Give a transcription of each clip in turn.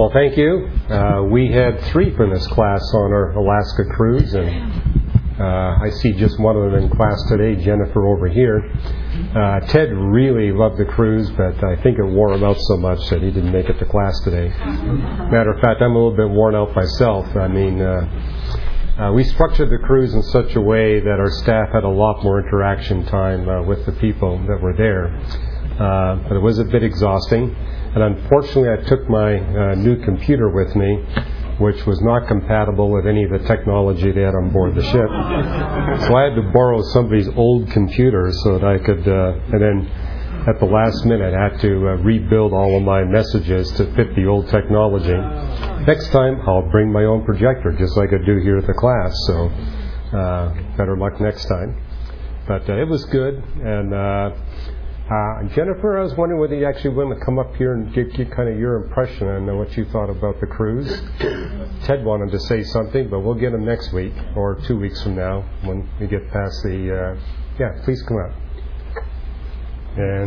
Well, thank you. We had 3 from this class on our Alaska cruise, and I see just one of them in class today, Jennifer over here. Ted really loved the cruise, but I think it wore him out so much that he didn't make it to class today. Matter of fact, I'm a little bit worn out myself. I mean, we structured the cruise in such a way that our staff had a lot more interaction time with the people that were there. But it was a bit exhausting. And unfortunately, I took my new computer with me, which was not compatible with any of the technology they had on board the ship. So I had to borrow somebody's old computer so that I could, and then at the last minute, I had to rebuild all of my messages to fit the old technology. Next time, I'll bring my own projector, just like I do here at the class. So better luck next time. But it was good. And Jennifer, I was wondering whether you actually want to come up here and give kind of your impression on what you thought about the cruise. Ted wanted to say something, but we'll get him next week or 2 weeks from now when we get past the... yeah, please come up. And...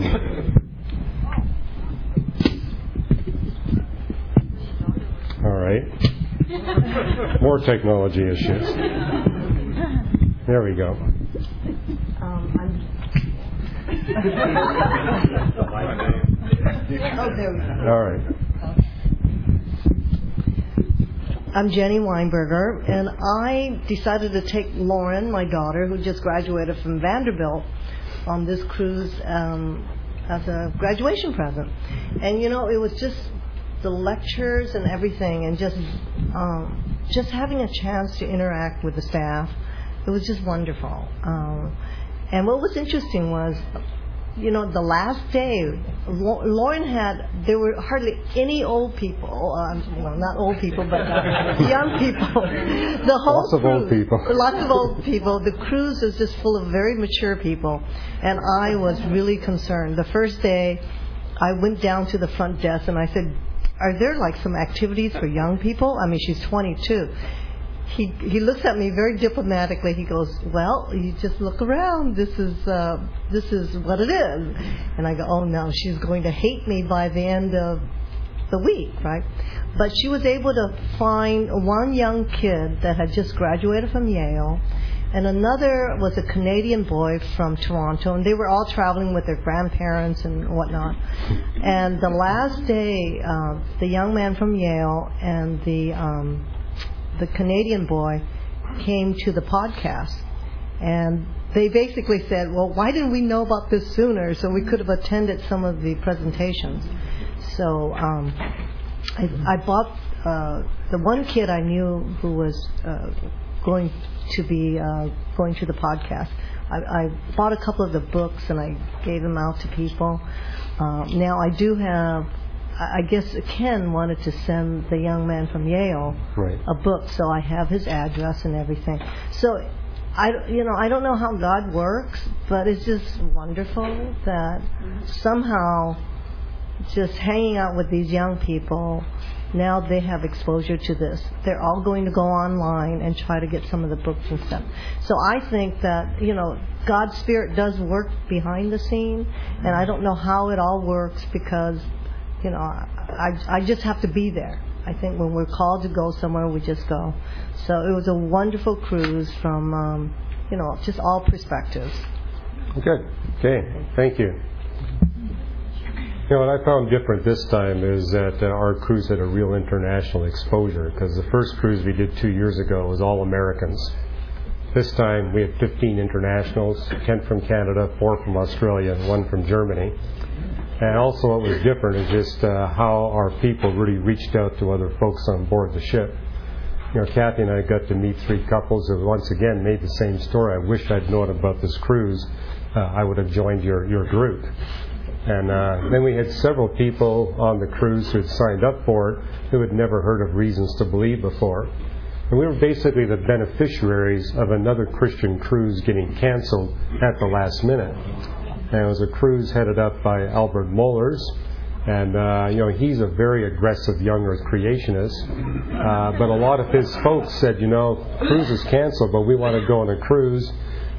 all right. More technology issues. There we go. All right. I'm Jenny Weinberger, and I decided to take Lauren, my daughter, who just graduated from Vanderbilt, on this cruise as a graduation present. And you know, it was just the lectures and everything, and just having a chance to interact with the staff. It was just wonderful. And what was interesting was, you know, the last day, Lauren there were hardly any old people, well, not old people, but young people. The whole lots of old people. Lots of old people. The cruise was just full of very mature people, and I was really concerned. The first day, I went down to the front desk and I said, are there like some activities for young people? I mean, she's 22. He looks at me very diplomatically. He goes, well, you just look around. This is what it is. And I go, oh no, she's going to hate me by the end of the week, right? But she was able to find one young kid that had just graduated from Yale, and another was a Canadian boy from Toronto, and they were all traveling with their grandparents and whatnot. And the last day, the young man from Yale and the Canadian boy came to the podcast, and they basically said, well, why didn't we know about this sooner so we could have attended some of the presentations? So I bought the one kid I knew who was going to the podcast. I bought a couple of the books and I gave them out to people. Now I do have, I guess Ken wanted to send the young man from Yale a book, so I have his address and everything. So I don't know how God works, but it's just wonderful that somehow just hanging out with these young people, now they have exposure to this. They're all going to go online and try to get some of the books and stuff. So I think that, God's Spirit does work behind the scene, and I don't know how it all works because I just have to be there. I think when we're called to go somewhere, we just go. So it was a wonderful cruise from, just all perspectives. Good. Okay. Thank you. What I found different this time is that our cruise had a real international exposure, because the first cruise we did 2 years ago was all Americans. This time we had 15 internationals, 10 from Canada, 4 from Australia, and 1 from Germany. And also what was different is just how our people really reached out to other folks on board the ship. Kathy and I got to meet 3 couples who once again made the same story. I wish I'd known about this cruise. I would have joined your group. And then we had several people on the cruise who had signed up for it who had never heard of Reasons to Believe before. And we were basically the beneficiaries of another Christian cruise getting canceled at the last minute. And it was a cruise headed up by Albert Mollers. And, he's a very aggressive young earth creationist. But a lot of his folks said, cruise is canceled, but we want to go on a cruise.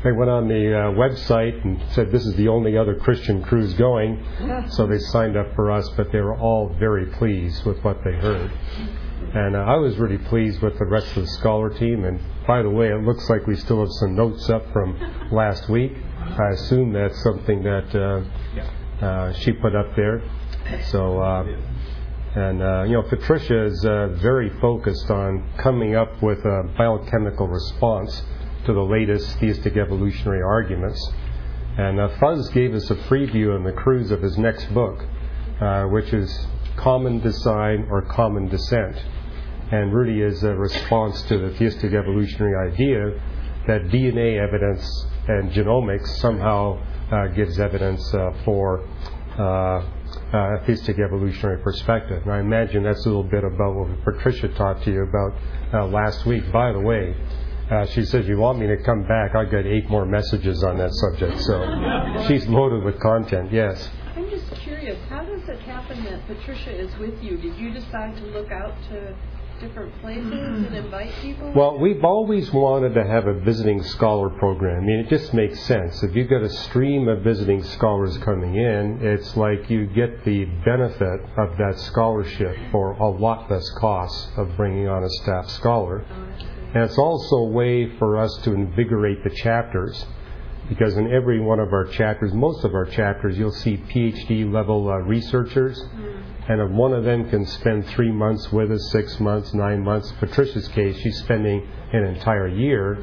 they went on the website and said this is the only other Christian cruise going, so they signed up for us, but they were all very pleased with what they heard. And I was really pleased with the rest of the scholar team, and by the way, it looks like we still have some notes up from last week. I assume that's something that she put up there. So, Patricia is very focused on coming up with a biochemical response to the latest theistic evolutionary arguments. And Fuzz gave us a preview on the cruise of his next book, which is Common Design or Common Descent, and really is a response to the theistic evolutionary idea that DNA evidence and genomics somehow gives evidence for a theistic evolutionary perspective. And I imagine that's a little bit about what Patricia talked to you about last week. By the way, she says, you want me to come back? I got 8 more messages on that subject. So she's loaded with content, yes. I'm just curious, how does it happen that Patricia is with you? Did you decide to look out to different places and invite people? Well, we've always wanted to have a visiting scholar program. I mean, it just makes sense. If you've got a stream of visiting scholars coming in, it's like you get the benefit of that scholarship for a lot less cost of bringing on a staff scholar. And it's also a way for us to invigorate the chapters, because in every one of our chapters, most of our chapters, you'll see PhD level researchers. And if one of them can spend 3 months with us, 6 months, 9 months, Patricia's case, she's spending an entire year,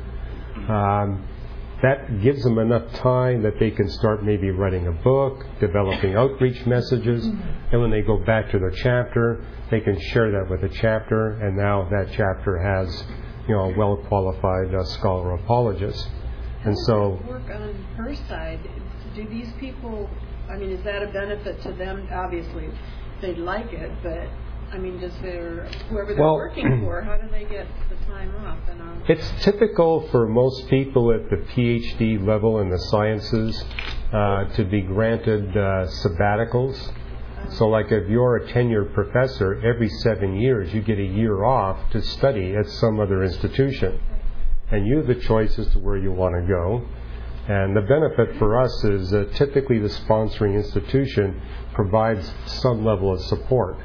that gives them enough time that they can start maybe writing a book, developing outreach messages, and when they go back to their chapter, they can share that with the chapter, and now that chapter has, a well-qualified scholar apologist. And so, work on her side, do these people, is that a benefit to them? Obviously, they'd like it, but whoever they're working for, how do they get the time off? It's typical for most people at the PhD level in the sciences to be granted sabbaticals. So like if you're a tenured professor, every 7 years you get a year off to study at some other institution. And you have the choice as to where you want to go. And the benefit for us is typically the sponsoring institution provides some level of support.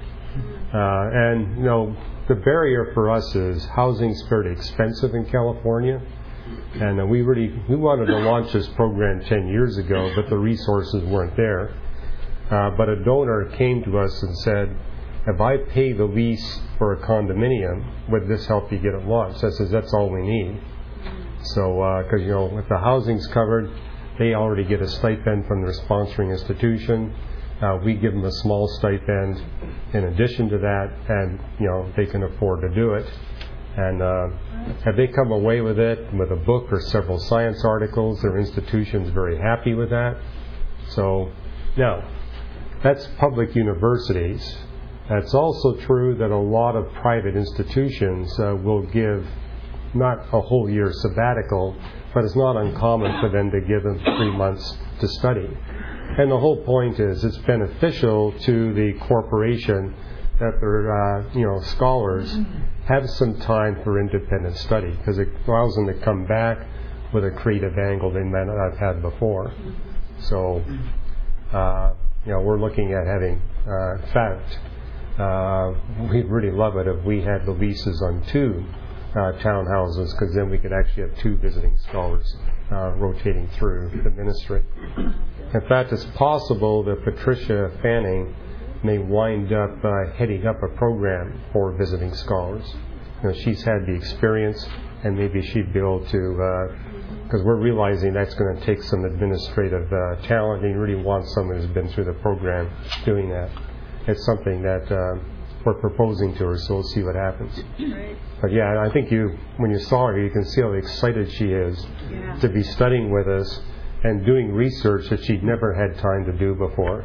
The barrier for us is housing's fairly expensive in California. And we wanted to launch this program 10 years ago, but the resources weren't there. But a donor came to us and said, if I pay the lease for a condominium, would this help you get it launched? I says, that's all we need. So, because, if the housing's covered, they already get a stipend from their sponsoring institution. We give them a small stipend in addition to that, and, they can afford to do it. And if they come away with it, with a book or several science articles, their institution's very happy with that. So, now, that's public universities. It's also true that a lot of private institutions will give not a whole year sabbatical, but it's not uncommon for them to give them 3 months to study. And the whole point is it's beneficial to the corporation that their scholars have some time for independent study, because it allows them to come back with a creative angle they might not have had before. So, we're looking at having, in fact, we'd really love it if we had the leases on 2 townhouses, because then we could actually have 2 visiting scholars rotating through the ministry. In fact, it's possible that Patricia Fanning may wind up heading up a program for visiting scholars. She's had the experience, and maybe she'd be able to, because we're realizing that's going to take some administrative talent, and you really want someone who's been through the program doing that. It's something that we're proposing to her, so we'll see what happens. Right. But yeah, I think when you saw her, you can see how excited she is to be studying with us and doing research that she'd never had time to do before.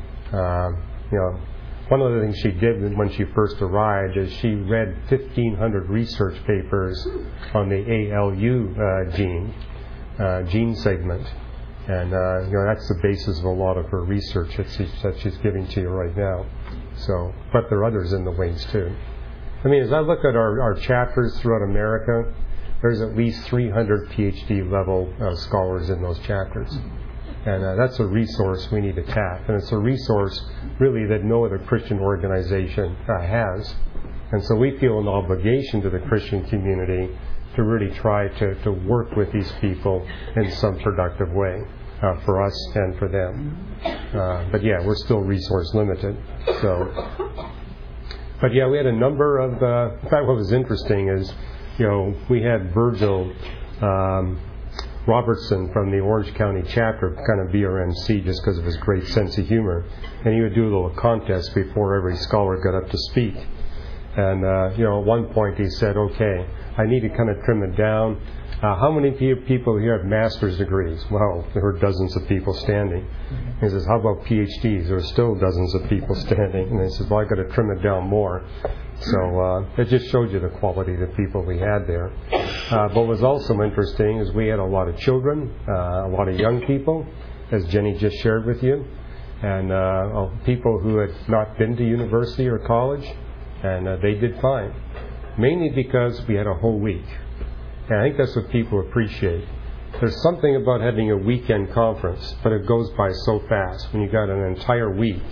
One of the things she did when she first arrived is she read 1,500 research papers on the ALU gene segment. And, that's the basis of a lot of her research that she's giving to you right now. So, but there are others in the wings too. As I look at our chapters throughout America, there's at least 300 PhD level scholars in those chapters. And that's a resource we need to tap. And it's a resource really that no other Christian organization has. And so we feel an obligation to the Christian community to really try to work with these people in some productive way for us and for them. But yeah, we're still resource limited. But yeah, we had a number of, in fact, what was interesting is, we had Virgil Robertson from the Orange County chapter, kind of BRMC, just because of his great sense of humor. And he would do a little contest before every scholar got up to speak. And, at one point he said, okay, I need to kind of trim it down. How many people here have master's degrees? Well, there were dozens of people standing. He says, how about PhDs? There are still dozens of people standing. And he says, well, I've got to trim it down more. So it just showed you the quality of the people we had there. But what was also interesting is we had a lot of children, a lot of young people, as Jenny just shared with you, and people who had not been to university or college, and they did fine, mainly because we had a whole week. And I think that's what people appreciate. There's something about having a weekend conference, but it goes by so fast. When you got an entire week,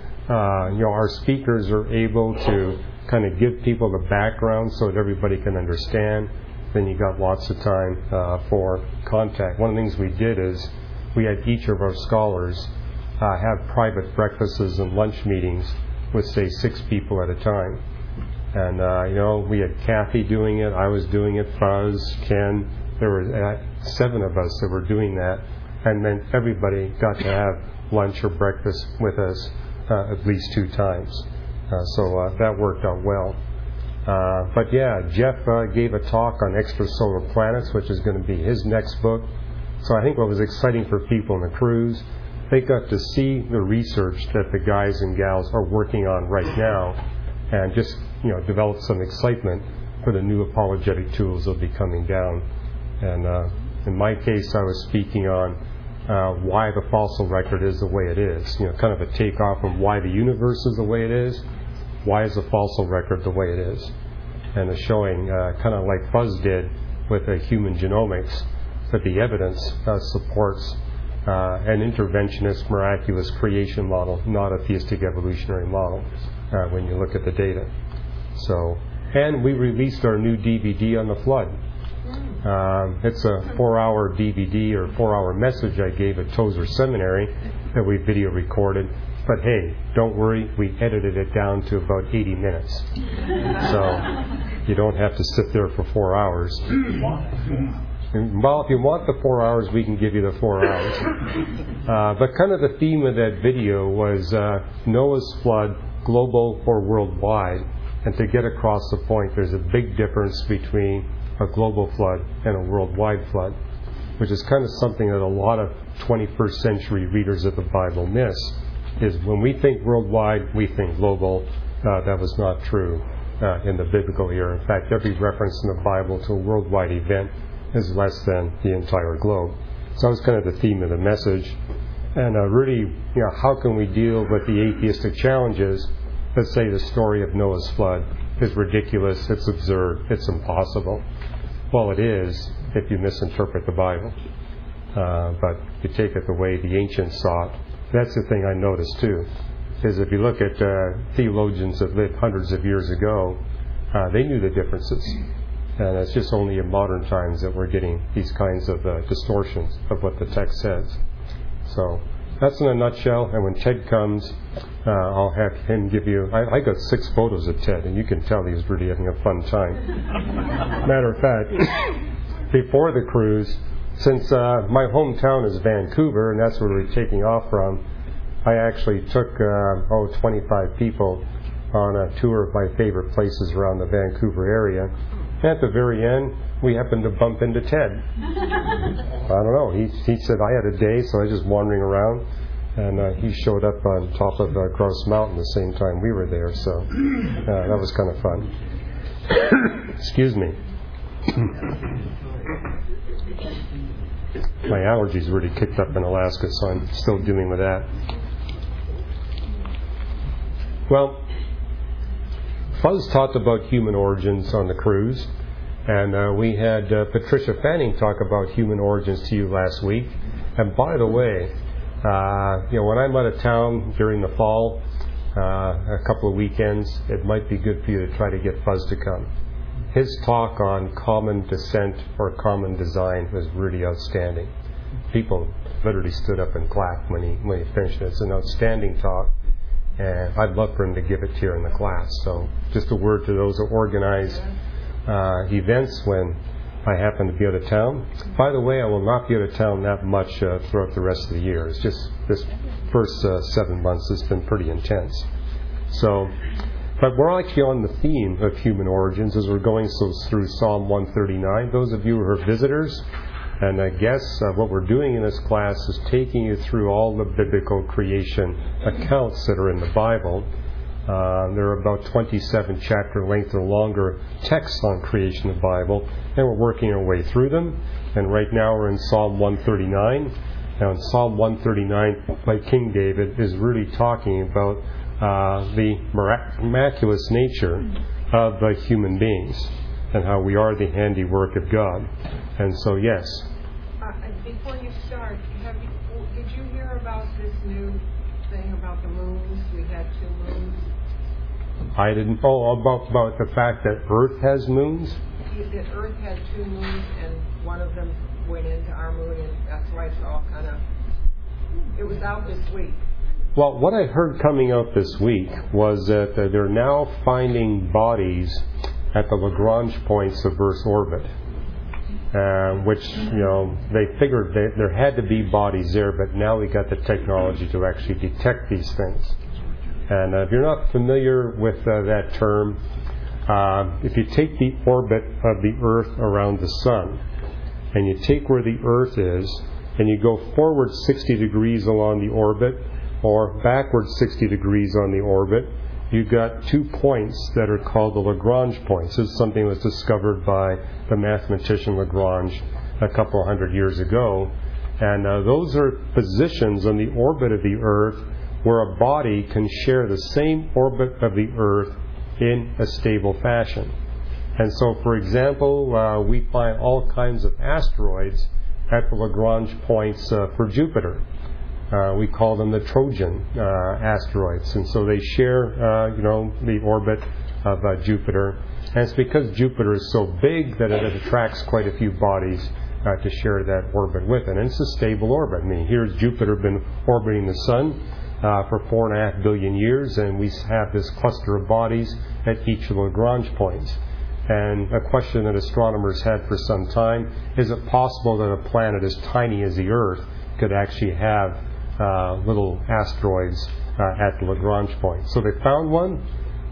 our speakers are able to kind of give people the background so that everybody can understand. Then you got lots of time for contact. One of the things we did is we had each of our scholars have private breakfasts and lunch meetings with, say, 6 people at a time. And, we had Kathy doing it, I was doing it, Fuzz, Ken. There were 7 of us that were doing that. And then everybody got to have lunch or breakfast with us at least 2 times. So that worked out well. But yeah, Jeff gave a talk on extrasolar planets, which is going to be his next book. So I think what was exciting for people in the cruise, they got to see the research that the guys and gals are working on right now, and just develop some excitement for the new apologetic tools that will be coming down. And in my case, I was speaking on why the fossil record is the way it is. Kind of a takeoff from why the universe is the way it is. Why is the fossil record the way it is? And showing, kind of like Fuzz did with human genomics, that the evidence supports an interventionist, miraculous creation model, not a theistic evolutionary model, when you look at the data. So, and we released our new DVD on the flood. It's a 4-hour DVD or 4-hour message I gave at Tozer Seminary that we video recorded. But hey, don't worry, we edited it down to about 80 minutes. So you don't have to sit there for 4 hours. Well, if you want the 4 hours, we can give you the 4 hours. But kind of the theme of that video was Noah's flood, global or worldwide. And to get across the point, there's a big difference between a global flood and a worldwide flood, which is kind of something that a lot of 21st century readers of the Bible miss. Is when we think worldwide, we think global. That was not true in the biblical era. In fact, every reference in the Bible to a worldwide event is less than the entire globe. So that was kind of the theme of the message. And really, how can we deal with the atheistic challenges that say the story of Noah's flood is ridiculous, it's absurd, it's impossible? Well, it is if you misinterpret the Bible. But you take it the way the ancients saw it. That's the thing I noticed too, is if you look at theologians that lived hundreds of years ago, they knew the differences. And it's just only in modern times that we're getting these kinds of distortions of what the text says. So that's in a nutshell. And when Ted comes, I'll have him give you... I got 6 photos of Ted, and you can tell he was really having a fun time. Matter of fact, before the cruise, since my hometown is Vancouver, and that's where we're taking off from, I actually took 25 people on a tour of my favorite places around the Vancouver area. And at the very end, we happened to bump into Ted. I don't know. He said I had a day, so I was just wandering around, and he showed up on top of Grouse Mountain the same time we were there. So that was kind of fun. Excuse me. My allergies really kicked up in Alaska, so I'm still dealing with that. Well, Fuzz talked about human origins on the cruise, And we had Patricia Fanning talk about human origins to you last week. And by the way, when I'm out of town during the fall, a couple of weekends, it might be good for you to try to get Fuzz to come. His talk on common descent or common design was really outstanding. People literally stood up and clapped when he finished it. It's an outstanding talk, and I'd love for him to give it to you in the class. So just a word to those who organize events when I happen to be out of town. By the way, I will not be out of town that much throughout the rest of the year. It's just this first 7 months has been pretty intense. So, but we're actually on the theme of human origins as we're going through Psalm 139. Those of you who are visitors, and I guess what we're doing in this class is taking you through all the biblical creation accounts that are in the Bible. There are about 27 chapter length or longer texts on creation in the Bible, and we're working our way through them. And right now we're in Psalm 139. Now in Psalm 139 by King David is really talking about the miraculous nature of human beings and how we are the handiwork of God. And so, yes. Before you start, did you hear about this new thing about the moons? We had 2 moons. I didn't. Oh, about the fact that Earth has moons? That Earth had 2 moons, and one of them went into our moon, and that's why it's all kind of... It was out this week. Well, what I heard coming out this week was that they're now finding bodies at the Lagrange points of Earth's orbit. Which, they figured that there had to be bodies there, but now we got the technology to actually detect these things. And if you're not familiar with that term, if you take the orbit of the Earth around the Sun, and you take where the Earth is, and you go forward 60 degrees along the orbit, or backward 60 degrees on the orbit, you've got 2 points that are called the Lagrange points. This is something that was discovered by the mathematician Lagrange a couple hundred years ago. And those are positions on the orbit of the Earth where a body can share the same orbit of the Earth in a stable fashion. And so, for example, we find all kinds of asteroids at the Lagrange points for Jupiter. We call them the Trojan asteroids. And so they share, the orbit of Jupiter. And it's because Jupiter is so big that it attracts quite a few bodies to share that orbit with it. And it's a stable orbit. I mean, here's Jupiter been orbiting the Sun for 4.5 billion years, and we have this cluster of bodies at each of the Lagrange points. And a question that astronomers had for some time, is it possible that a planet as tiny as the Earth could actually have little asteroids at the Lagrange point? So they found one.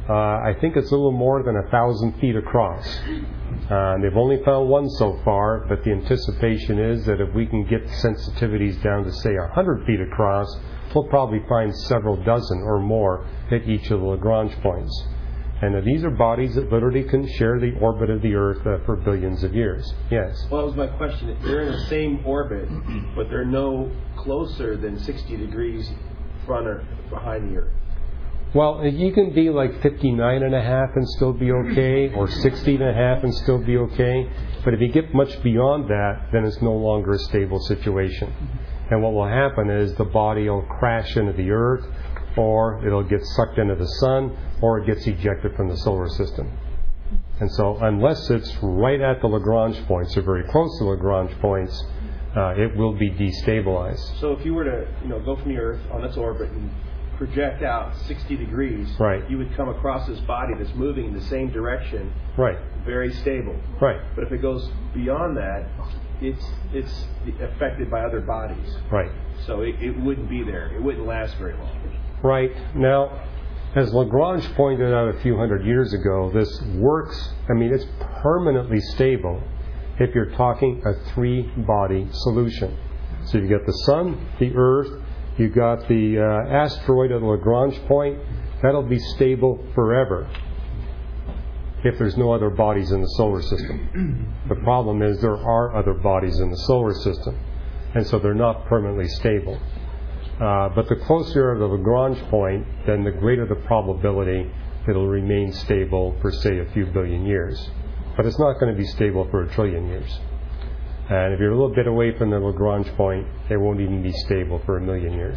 I think it's a little more than 1,000 feet across. They've only found one so far, but the anticipation is that if we can get sensitivities down to, say, 100 feet across, we'll probably find several dozen or more at each of the Lagrange points. And these are bodies that literally can share the orbit of the Earth for billions of years. Yes? Well, that was my question. They're in the same orbit, but they're no closer than 60 degrees front or behind the Earth. Well, you can be like 59.5 and still be okay, or 60.5 and still be okay. But if you get much beyond that, then it's no longer a stable situation. And what will happen is the body will crash into the Earth, or it'll get sucked into the Sun, or it gets ejected from the solar system. And so unless it's right at the Lagrange points, or very close to the Lagrange points, it will be destabilized. So if you were to go from the Earth on its orbit and project out 60 degrees, right, you would come across this body that's moving in the same direction, right, very stable. Right. But if it goes beyond that, it's affected by other bodies. Right. So it wouldn't be there. It wouldn't last very long. Right. Now, as Lagrange pointed out a few hundred years ago, this works, it's permanently stable if you're talking a 3-body solution. So you've got the Sun, the Earth, you've got the asteroid at the Lagrange point. That'll be stable forever if there's no other bodies in the solar system. The problem is there are other bodies in the solar system, and so they're not permanently stable. But the closer to the Lagrange point, then the greater the probability it'll remain stable for, say, a few billion years. but it's not going to be stable for 1 trillion years. And if you're a little bit away from the Lagrange point, it won't even be stable for 1 million years.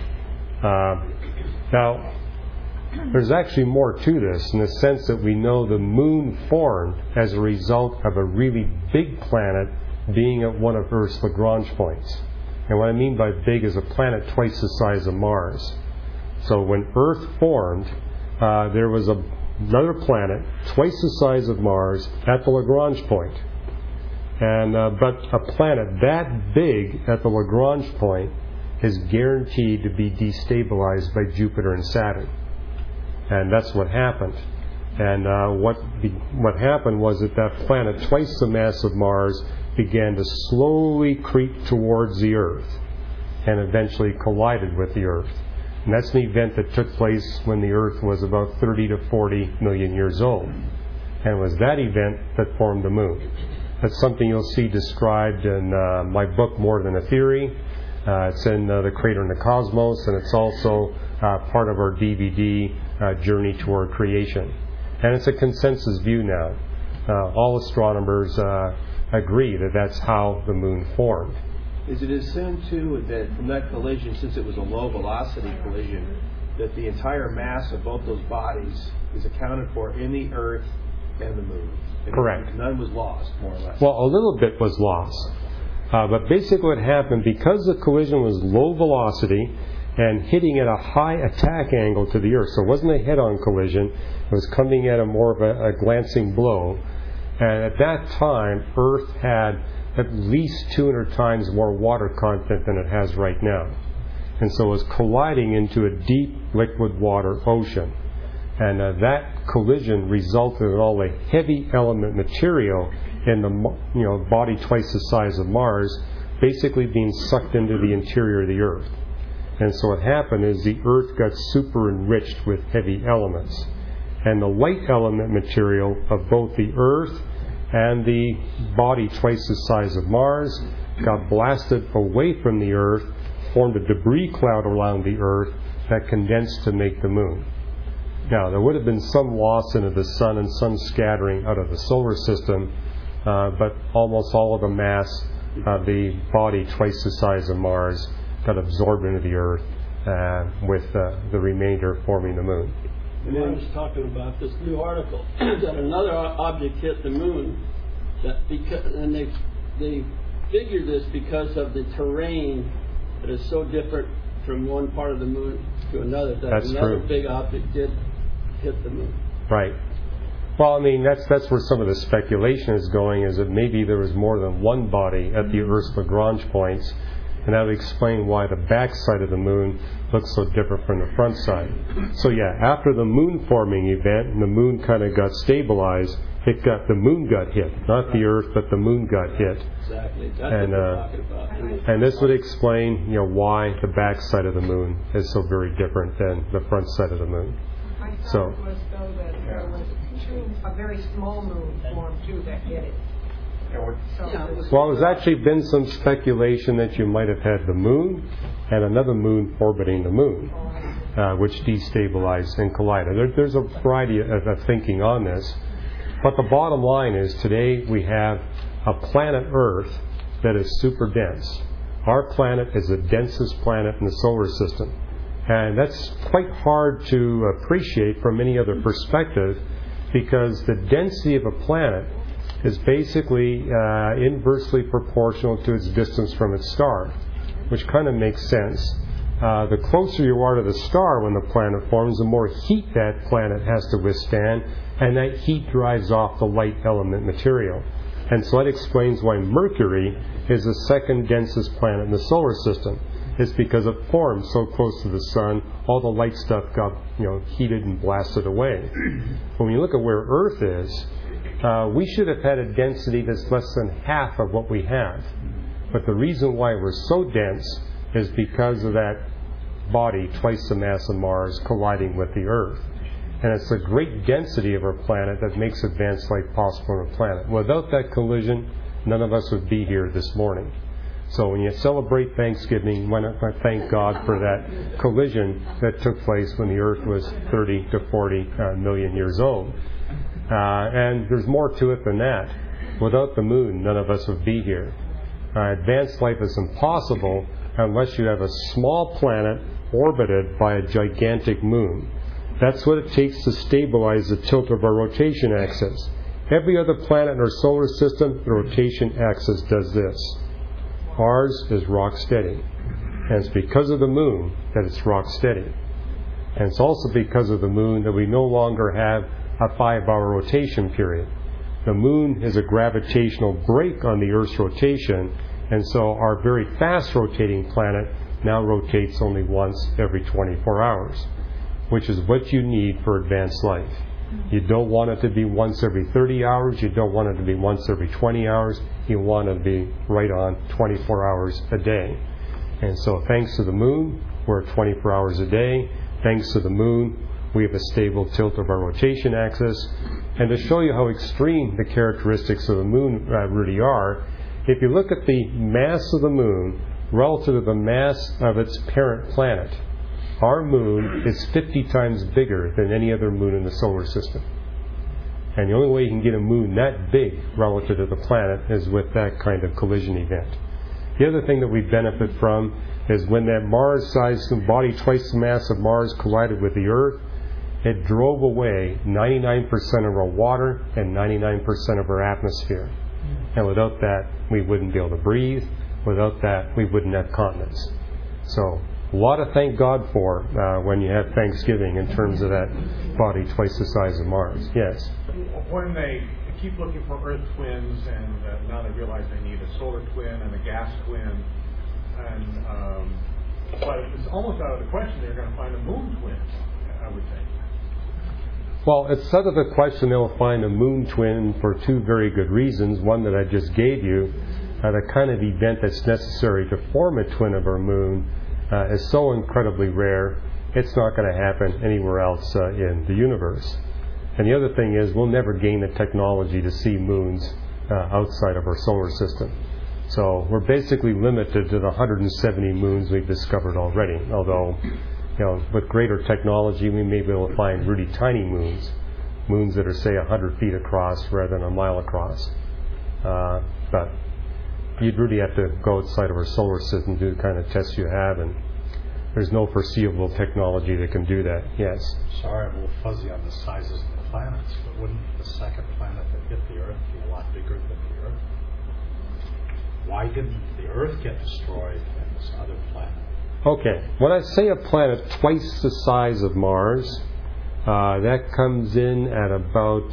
Now, there's actually more to this in the sense that we know the moon formed as a result of a really big planet being at one of Earth's Lagrange points. And what I mean by big is a planet twice the size of Mars. So when Earth formed, there was another planet twice the size of Mars at the Lagrange point. And but a planet that big at the Lagrange point is guaranteed to be destabilized by Jupiter and Saturn. And that's what happened. And what happened was that planet, twice the mass of Mars, began to slowly creep towards the Earth and eventually collided with the Earth. And that's an event that took place when the Earth was about 30 to 40 million years old. And it was that event that formed the moon. That's something you'll see described in my book, More Than a Theory. It's in The Crater in the Cosmos, and it's also part of our DVD, Journey Toward Creation. And it's a consensus view now. All astronomers agree that that's how the moon formed. Is it assumed, too, that from that collision, since it was a low-velocity collision, that the entire mass of both those bodies is accounted for in the Earth and the moon? And correct. None was lost, more or less. Well, a little bit was lost. But basically what happened, because the collision was low velocity and hitting at a high attack angle to the Earth, so it wasn't a head-on collision, it was coming at a more of a glancing blow. And at that time, Earth had at least 200 times more water content than it has right now. And so it was colliding into a deep liquid water ocean. And that collision resulted in all the heavy element material in the body twice the size of Mars basically being sucked into the interior of the Earth. And so what happened is the Earth got super enriched with heavy elements. And the light element material of both the Earth and the body twice the size of Mars got blasted away from the Earth, formed a debris cloud around the Earth that condensed to make the moon. Now, there would have been some loss into the sun and some scattering out of the solar system, but almost all of the mass of the body twice the size of Mars got absorbed into the Earth, with the remainder forming the moon. And I was talking about this new article that another object hit the moon, and they figured this because of the terrain that is so different from one part of the moon to another. That's another true. Big object did hit the moon. Right. Well, I mean, that's where some of the speculation is going, is that maybe there was more than one body at the Earth's Lagrange points, and that would explain why the back side of the moon looks so different from the front side. So yeah, after the moon forming event, and the moon kind of got stabilized, the moon got hit, not the Earth, but the moon got hit. Exactly. That's what we're talking about. And this would explain, why the back side of the moon is so very different than the front side of the moon. I thought it was, though, that there was a very small moon formed, too, that hit it. Well, there's actually been some speculation that you might have had the moon and another moon orbiting the moon, which destabilized and collided. There's a variety of thinking on this. But the bottom line is today we have a planet Earth that is super dense. Our planet is the densest planet in the solar system. And that's quite hard to appreciate from any other perspective, because the density of a planet is basically inversely proportional to its distance from its star, which kind of makes sense. The closer you are to the star when the planet forms, the more heat that planet has to withstand, and that heat drives off the light element material. And so that explains why Mercury is the second densest planet in the solar system. It's because it formed so close to the sun, all the light stuff got heated and blasted away. But when you look at where Earth is, we should have had a density that's less than half of what we have. But the reason why we're so dense is because of that body twice the mass of Mars colliding with the Earth. And it's the great density of our planet that makes advanced life possible on our planet. Without that collision, none of us would be here this morning. So when you celebrate Thanksgiving, why not thank God for that collision that took place when the Earth was 30 to 40 million years old. And there's more to it than that. Without the moon, none of us would be here. Advanced life is impossible unless you have a small planet orbited by a gigantic moon. That's what it takes to stabilize the tilt of our rotation axis. Every other planet in our solar system, the rotation axis does this. Ours is rock steady. And it's because of the moon that it's rock steady. And it's also because of the moon that we no longer have a 5-hour rotation period. The moon is a gravitational brake on the Earth's rotation, and so our very fast rotating planet now rotates only once every 24 hours, which is what you need for advanced life. You don't want it to be once every 30 hours. You don't want it to be once every 20 hours. You want it to be right on 24 hours a day. And so thanks to the moon, we're at 24 hours a day. Thanks to the moon, we have a stable tilt of our rotation axis. And to show you how extreme the characteristics of the moon really are, if you look at the mass of the moon relative to the mass of its parent planet, our moon is 50 times bigger than any other moon in the solar system. And the only way you can get a moon that big relative to the planet is with that kind of collision event. The other thing that we benefit from is when that Mars-sized body, twice the mass of Mars, collided with the Earth, it drove away 99% of our water and 99% of our atmosphere. And without that, we wouldn't be able to breathe. Without that, we wouldn't have continents. So, a lot to thank God for when you have Thanksgiving in terms of that body twice the size of Mars. Yes? When they keep looking for Earth twins, and now they realize they need a solar twin and a gas twin, but it's almost out of the question they're going to find a moon twin, I would think. Well, it's out of the question they'll find a moon twin for two very good reasons. One that I just gave you, the kind of event that's necessary to form a twin of our moon is so incredibly rare, it's not going to happen anywhere else in the universe. And the other thing is, we'll never gain the technology to see moons outside of our solar system. So we're basically limited to the 170 moons we've discovered already. Although, with greater technology, we may be able to find really tiny moons that are, say, 100 feet across rather than a mile across. But you'd really have to go outside of our solar system to do the kind of tests you have, and there's no foreseeable technology that can do that. Yes? Sorry, I'm a little fuzzy on the sizes of the planets, but wouldn't the second planet that hit the Earth be a lot bigger than the Earth? Why didn't the Earth get destroyed and this other planet? Okay, when I say a planet twice the size of Mars, that comes in at about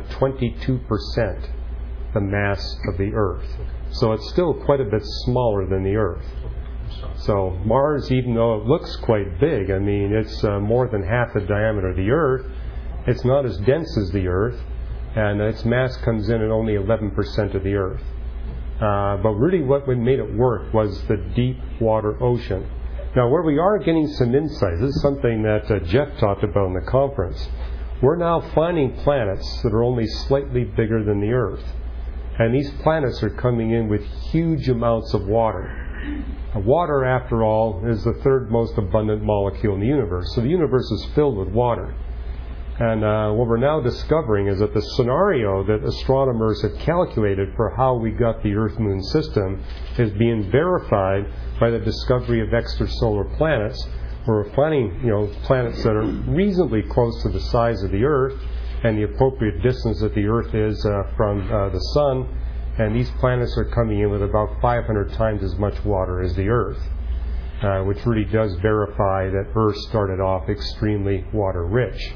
22% the mass of the Earth. So it's still quite a bit smaller than the Earth. So Mars, even though it looks quite big, I mean, it's more than half the diameter of the Earth, it's not as dense as the Earth, and its mass comes in at only 11% of the Earth. But really what made it work was the deep water ocean. Now, where we are getting some insights, this is something that Jeff talked about in the conference. We're now finding planets that are only slightly bigger than the Earth. And these planets are coming in with huge amounts of water. Water, after all, is the third most abundant molecule in the universe. So the universe is filled with water. And what we're now discovering is that the scenario that astronomers had calculated for how we got the Earth-Moon system is being verified by the discovery of extrasolar planets, where we're finding, planets that are reasonably close to the size of the Earth and the appropriate distance that the Earth is from the Sun. And these planets are coming in with about 500 times as much water as the Earth, which really does verify that Earth started off extremely water-rich.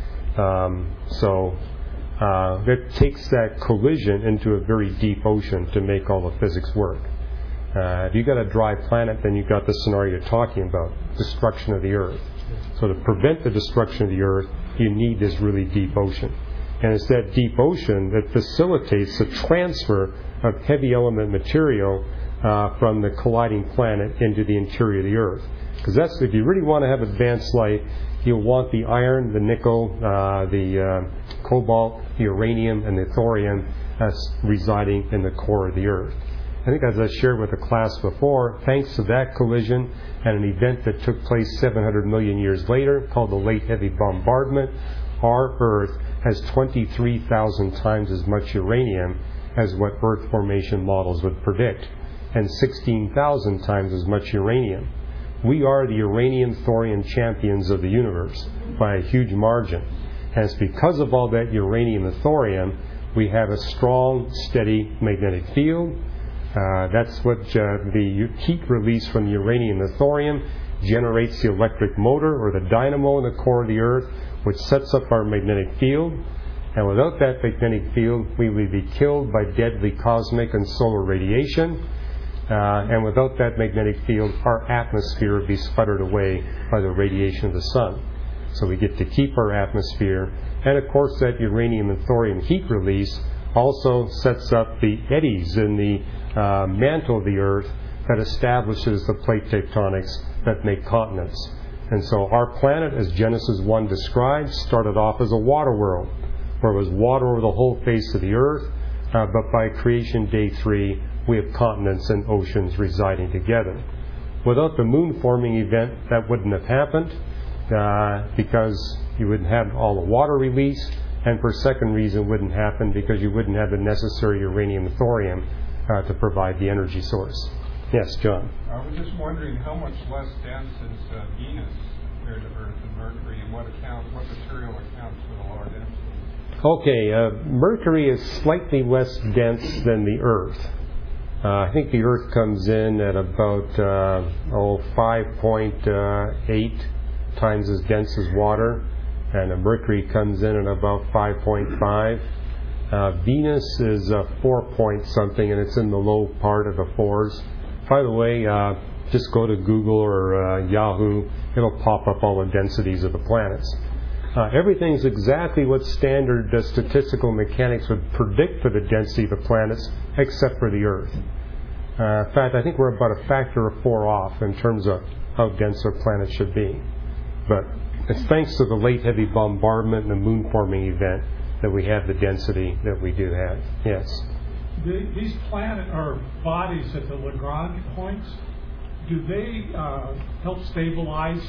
So it takes that collision into a very deep ocean to make all the physics work. If you've got a dry planet, then you've got the scenario you're talking about, destruction of the Earth. So to prevent the destruction of the Earth, you need this really deep ocean. And it's that deep ocean that facilitates the transfer of heavy element material from the colliding planet into the interior of the Earth. Because that's, if you really want to have advanced life, you'll want the iron, the nickel, the cobalt, the uranium, and the thorium residing in the core of the Earth. I think, as I shared with the class before, thanks to that collision and an event that took place 700 million years later called the Late Heavy Bombardment, our Earth has 23,000 times as much uranium as what Earth formation models would predict, and 16,000 times as much uranium. We are the uranium-thorium champions of the universe by a huge margin. And it's because of all that uranium and thorium, we have a strong, steady magnetic field. That's what the heat release from the uranium and thorium generates the electric motor or the dynamo in the core of the Earth, which sets up our magnetic field. And without that magnetic field, we would be killed by deadly cosmic and solar radiation. And without that magnetic field, our atmosphere would be sputtered away by the radiation of the sun. So we get to keep our atmosphere. And of course, that uranium and thorium heat release also sets up the eddies in the mantle of the Earth that establishes the plate tectonics that make continents. And so our planet, as Genesis 1 describes, started off as a water world, where it was water over the whole face of the Earth. But by creation day 3, we have continents and oceans residing together. Without the moon forming event, that wouldn't have happened, because you wouldn't have all the water release, and for a second reason, it wouldn't happen because you wouldn't have the necessary uranium and thorium to provide the energy source. Yes, John? I was just wondering how much less dense is Venus compared to Earth and Mercury, and what material accounts for the lower density? Okay, Mercury is slightly less dense than the Earth. I think the Earth comes in at about 5.8 times as dense as water, and Mercury comes in at about 5.5. Venus is 4 point something, and it's in the low part of the 4s. By the way, just go to Google or Yahoo. It'll pop up all the densities of the planets. Everything's exactly what standard statistical mechanics would predict for the density of the planets, except for the Earth. In fact, I think we're about a factor of 4 off in terms of how dense our planet should be. But it's thanks to the late heavy bombardment and the moon forming event that we have the density that we do have. Yes? These planet or bodies at the Lagrange points, do they help stabilize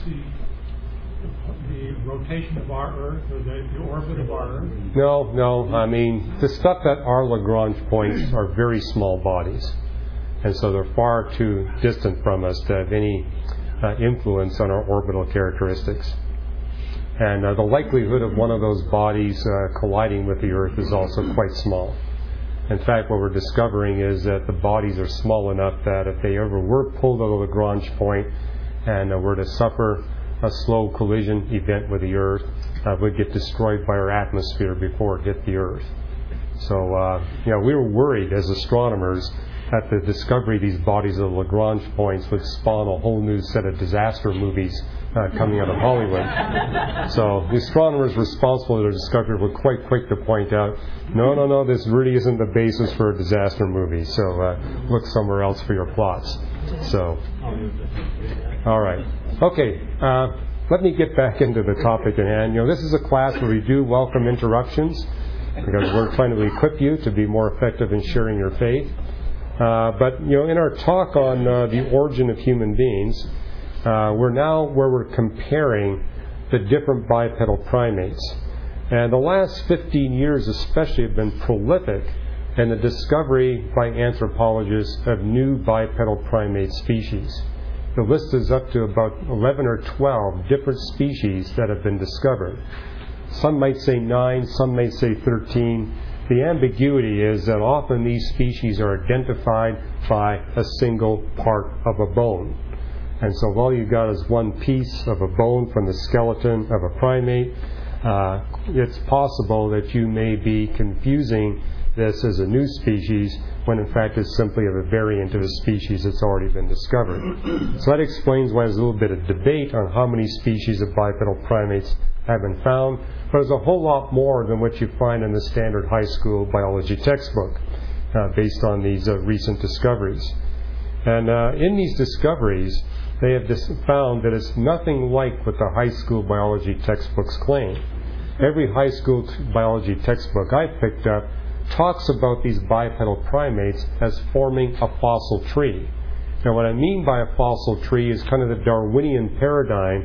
the rotation of our Earth, or the orbit of our Earth? No. I mean, the stuff at our Lagrange points are very small bodies. And so they're far too distant from us to have any influence on our orbital characteristics. And the likelihood of one of those bodies colliding with the Earth is also quite small. In fact, what we're discovering is that the bodies are small enough that if they ever were pulled at a Lagrange point and were to suffer a slow collision event with the Earth, would get destroyed by our atmosphere before it hit the Earth. So, we were worried as astronomers that the discovery of these bodies at Lagrange points would spawn a whole new set of disaster movies coming out of Hollywood. So the astronomers responsible for the discovery were quite quick to point out, no, this really isn't the basis for a disaster movie, so look somewhere else for your plots. So, all right. Okay, let me get back into the topic at hand. This is a class where we do welcome interruptions, because we're trying to equip you to be more effective in sharing your faith. But in our talk on the origin of human beings, we're now where we're comparing the different bipedal primates. And the last 15 years especially have been prolific in the discovery by anthropologists of new bipedal primate species. The list is up to about 11 or 12 different species that have been discovered. Some might say 9, some may say 13. The ambiguity is that often these species are identified by a single part of a bone. And so all you've got is one piece of a bone from the skeleton of a primate. It's possible that you may be confusing this as a new species when in fact it's simply a variant of a species that's already been discovered. So that explains why there's a little bit of debate on how many species of bipedal primates have been found, but there's a whole lot more than what you find in the standard high school biology textbook based on these recent discoveries. And in these discoveries, they have found that it's nothing like what the high school biology textbooks claim. Every high school biology textbook I've picked up talks about these bipedal primates as forming a fossil tree. Now, what I mean by a fossil tree is kind of the Darwinian paradigm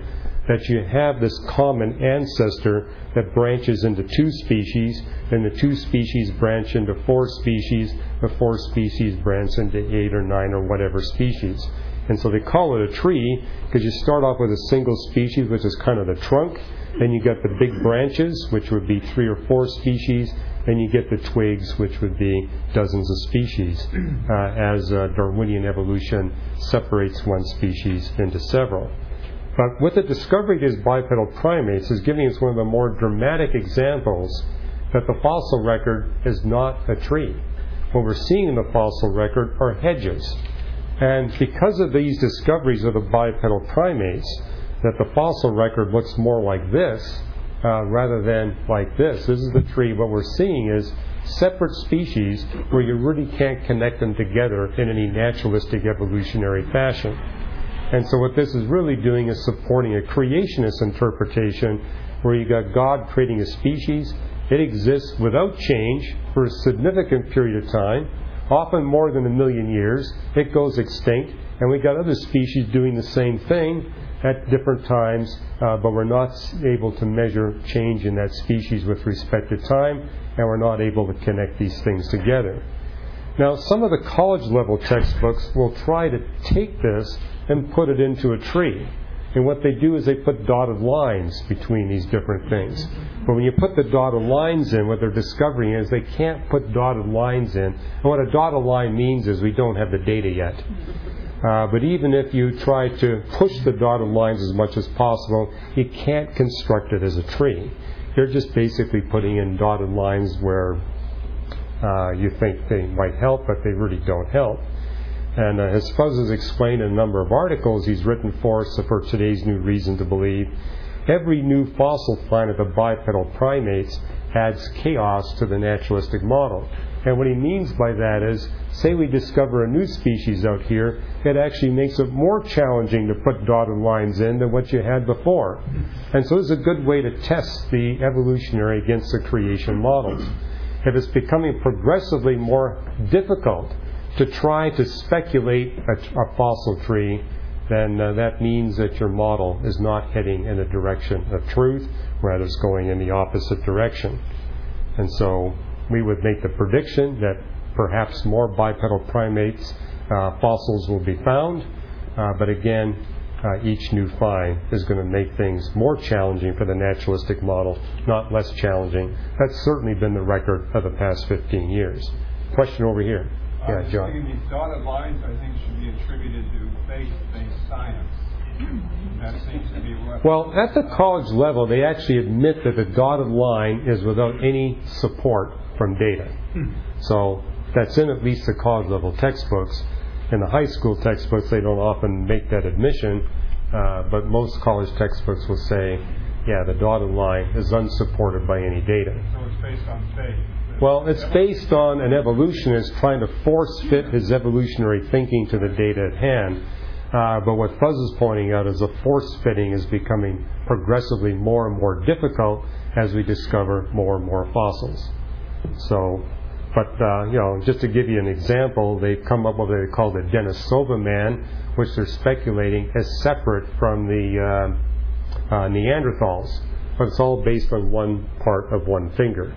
that you have this common ancestor that branches into 2 species, and the 2 species branch into 4 species, the 4 species branch into 8 or 9 or whatever species. And so they call it a tree because you start off with a single species, which is kind of the trunk, then you get the big branches, which would be 3 or 4 species, then you get the twigs, which would be dozens of species, as Darwinian evolution separates one species into several. But with the discovery of these bipedal primates is giving us one of the more dramatic examples that the fossil record is not a tree. What we're seeing in the fossil record are hedges. And because of these discoveries of the bipedal primates, that the fossil record looks more like this rather than like this. This is the tree. What we're seeing is separate species where you really can't connect them together in any naturalistic evolutionary fashion. And so what this is really doing is supporting a creationist interpretation where you got God creating a species. It exists without change for a significant period of time, often more than 1 million years. It goes extinct, and we got other species doing the same thing at different times, but we're not able to measure change in that species with respect to time, and we're not able to connect these things together. Now, some of the college-level textbooks will try to take this and put it into a tree. And what they do is they put dotted lines between these different things. But when you put the dotted lines in, what they're discovering is they can't put dotted lines in. And what a dotted line means is we don't have the data yet. But even if you try to push the dotted lines as much as possible, you can't construct it as a tree. They're just basically putting in dotted lines where you think they might help, but they really don't help. And as Fuzz has explained in a number of articles he's written for us for today's new reason to believe, every new fossil find of the bipedal primates adds chaos to the naturalistic model. And what he means by that is, say we discover a new species out here, it actually makes it more challenging to put dotted lines in than what you had before. And so this is a good way to test the evolutionary against the creation models. If it's becoming progressively more difficult to try to speculate a fossil tree, then that means that your model is not heading in the direction of truth, rather it's going in the opposite direction. And so we would make the prediction that perhaps more bipedal primates fossils will be found, but again, each new find is going to make things more challenging for the naturalistic model, not less challenging. That's certainly been the record of the past 15 years. Question over here. Yeah, John. These dotted lines, I think, should be attributed to faith-based science. That seems to be what... Well, at the college level, they actually admit that the dotted line is without any support from data. So that's in at least the college level textbooks. In the high school textbooks, they don't often make that admission, but most college textbooks will say, yeah, the dotted line is unsupported by any data. So it's based on faith. Well, it's based on an evolutionist trying to force fit his evolutionary thinking to the data at hand. But what Fuzz is pointing out is the force fitting is becoming progressively more and more difficult as we discover more and more fossils. So, but just to give you an example, they've come up with what they call the Denisova man, which they're speculating is separate from the Neanderthals, but it's all based on one part of one finger.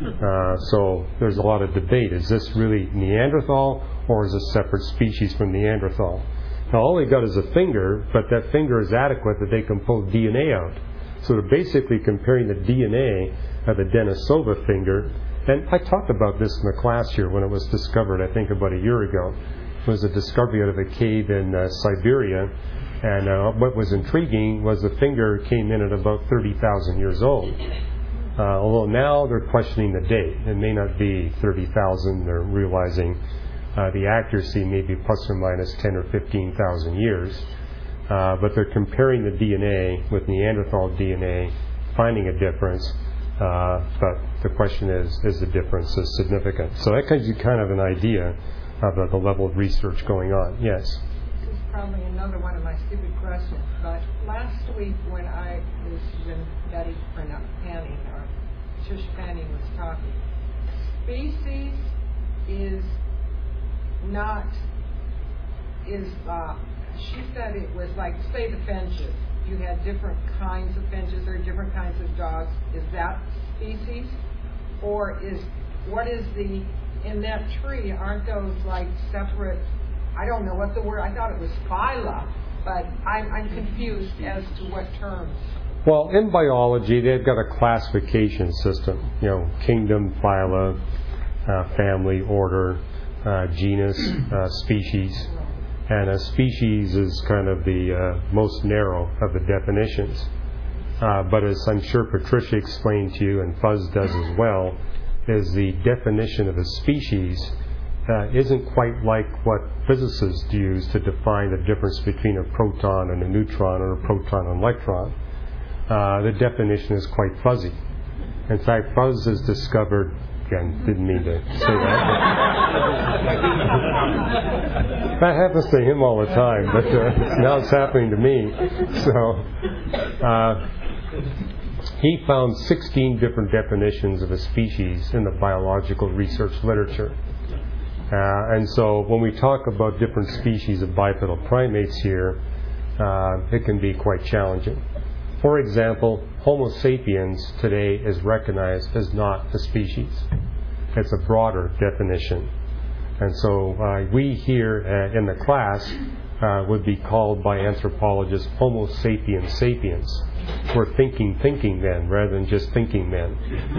So there's a lot of debate. Is this really Neanderthal or is it a separate species from Neanderthal? Now all they got is a finger, but that finger is adequate that they can pull DNA out. So they're basically comparing the DNA of the Denisova finger. And I talked about this in the class here when it was discovered, I think about a year ago. It was a discovery out of a cave in Siberia. And what was intriguing was the finger came in at about 30,000 years old. Although now they're questioning the date. It may not be 30,000. They're realizing the accuracy may be plus or minus 10 or 15,000 years. But they're comparing the DNA with Neanderthal DNA, finding a difference. But the question is the difference is significant? So that gives you kind of an idea of the level of research going on. Yes? This is probably another one of my stupid questions, but last week when Betty Panning or Trish Panning was talking, species is not, she said it was like, say the finches. you had different kinds of finches or different kinds of dogs, is that species? Or what is in that tree, aren't those like separate, I don't know what the word, I thought it was phyla, but I'm confused as to what terms. Well, in biology, they've got a classification system, kingdom, phyla, family, order, genus, species. And a species is kind of the most narrow of the definitions. But as I'm sure Patricia explained to you, and Fuzz does as well, is the definition of a species isn't quite like what physicists use to define the difference between a proton and a neutron or a proton and electron. The definition is quite fuzzy. In fact, Fuzz has discovered, again, didn't mean to say that. That happens to him all the time, but now it's happening to me. So he found 16 different definitions of a species in the biological research literature. And so when we talk about different species of bipedal primates here, it can be quite challenging. For example, Homo sapiens today is recognized as not a species. It's a broader definition. And so we here in the class would be called by anthropologists Homo sapiens sapiens. We're thinking men rather than just thinking men.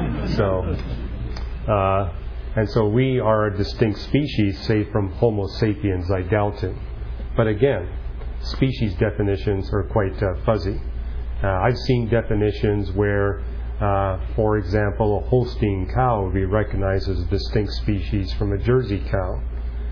And so we are a distinct species, say, from Homo sapiens idaltu. But again, species definitions are quite fuzzy. I've seen definitions where, for example, a Holstein cow would be recognized as a distinct species from a Jersey cow.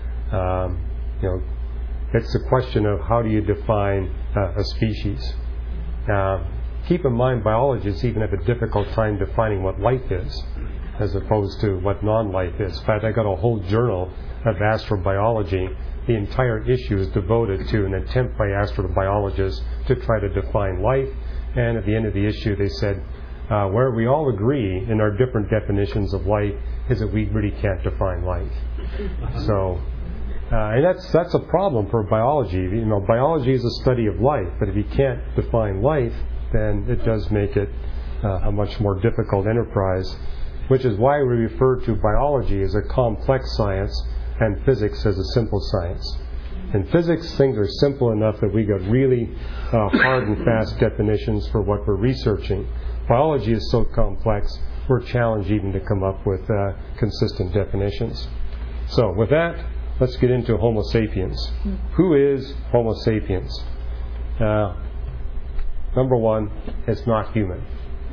It's a question of how do you define a species. Keep in mind, biologists even have a difficult time defining what life is, as opposed to what non-life is. In fact, I got a whole journal of astrobiology. The entire issue is devoted to an attempt by astrobiologists to try to define life. And at the end of the issue, they said, where we all agree in our different definitions of life is that we really can't define life. So, and that's a problem for biology. Biology is a study of life, but if you can't define life, then it does make it a much more difficult enterprise, which is why we refer to biology as a complex science and physics as a simple science. In physics, things are simple enough that we got really hard and fast definitions for what we're researching. Biology is so complex, we're challenged even to come up with consistent definitions. So with that, let's get into Homo sapiens. Who is Homo sapiens? Number one, it's not human.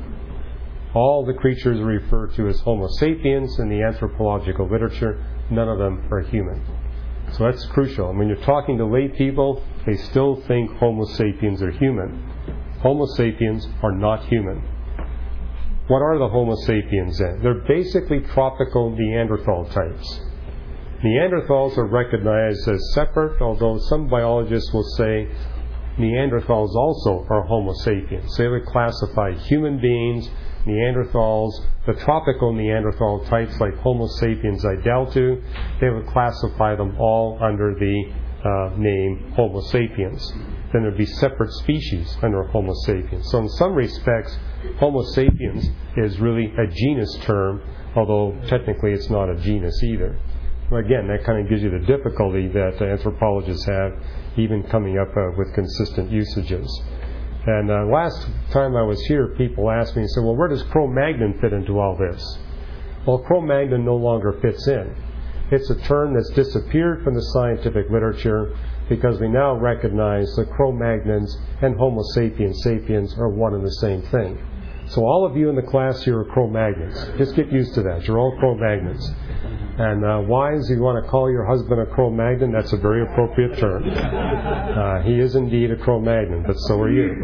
All the creatures referred to as Homo sapiens in the anthropological literature, none of them are human. So that's crucial. And when you're talking to lay people, they still think Homo sapiens are human. Homo sapiens are not human. What are the Homo sapiens then? They're basically tropical Neanderthal types. Neanderthals are recognized as separate, although some biologists will say Neanderthals also are Homo sapiens. They would classify human beings, Neanderthals, the tropical Neanderthal types like Homo sapiens idaltu, they would classify them all under the name Homo sapiens. Then there would be separate species under Homo sapiens. So in some respects, Homo sapiens is really a genus term, although technically it's not a genus either. Again, that kind of gives you the difficulty that anthropologists have even coming up with consistent usages. And last time I was here, people asked me, well, where does Cro-Magnon fit into all this? Well, Cro-Magnon no longer fits in. It's a term that's disappeared from the scientific literature because we now recognize that Cro-Magnons and Homo sapiens sapiens are one and the same thing. So all of you in the class here are Cro-Magnons. Just get used to that. You're all Cro-Magnons. And wives, you want to call your husband a Cro-Magnon, that's a very appropriate term. He is indeed a Cro-Magnon, but so are you.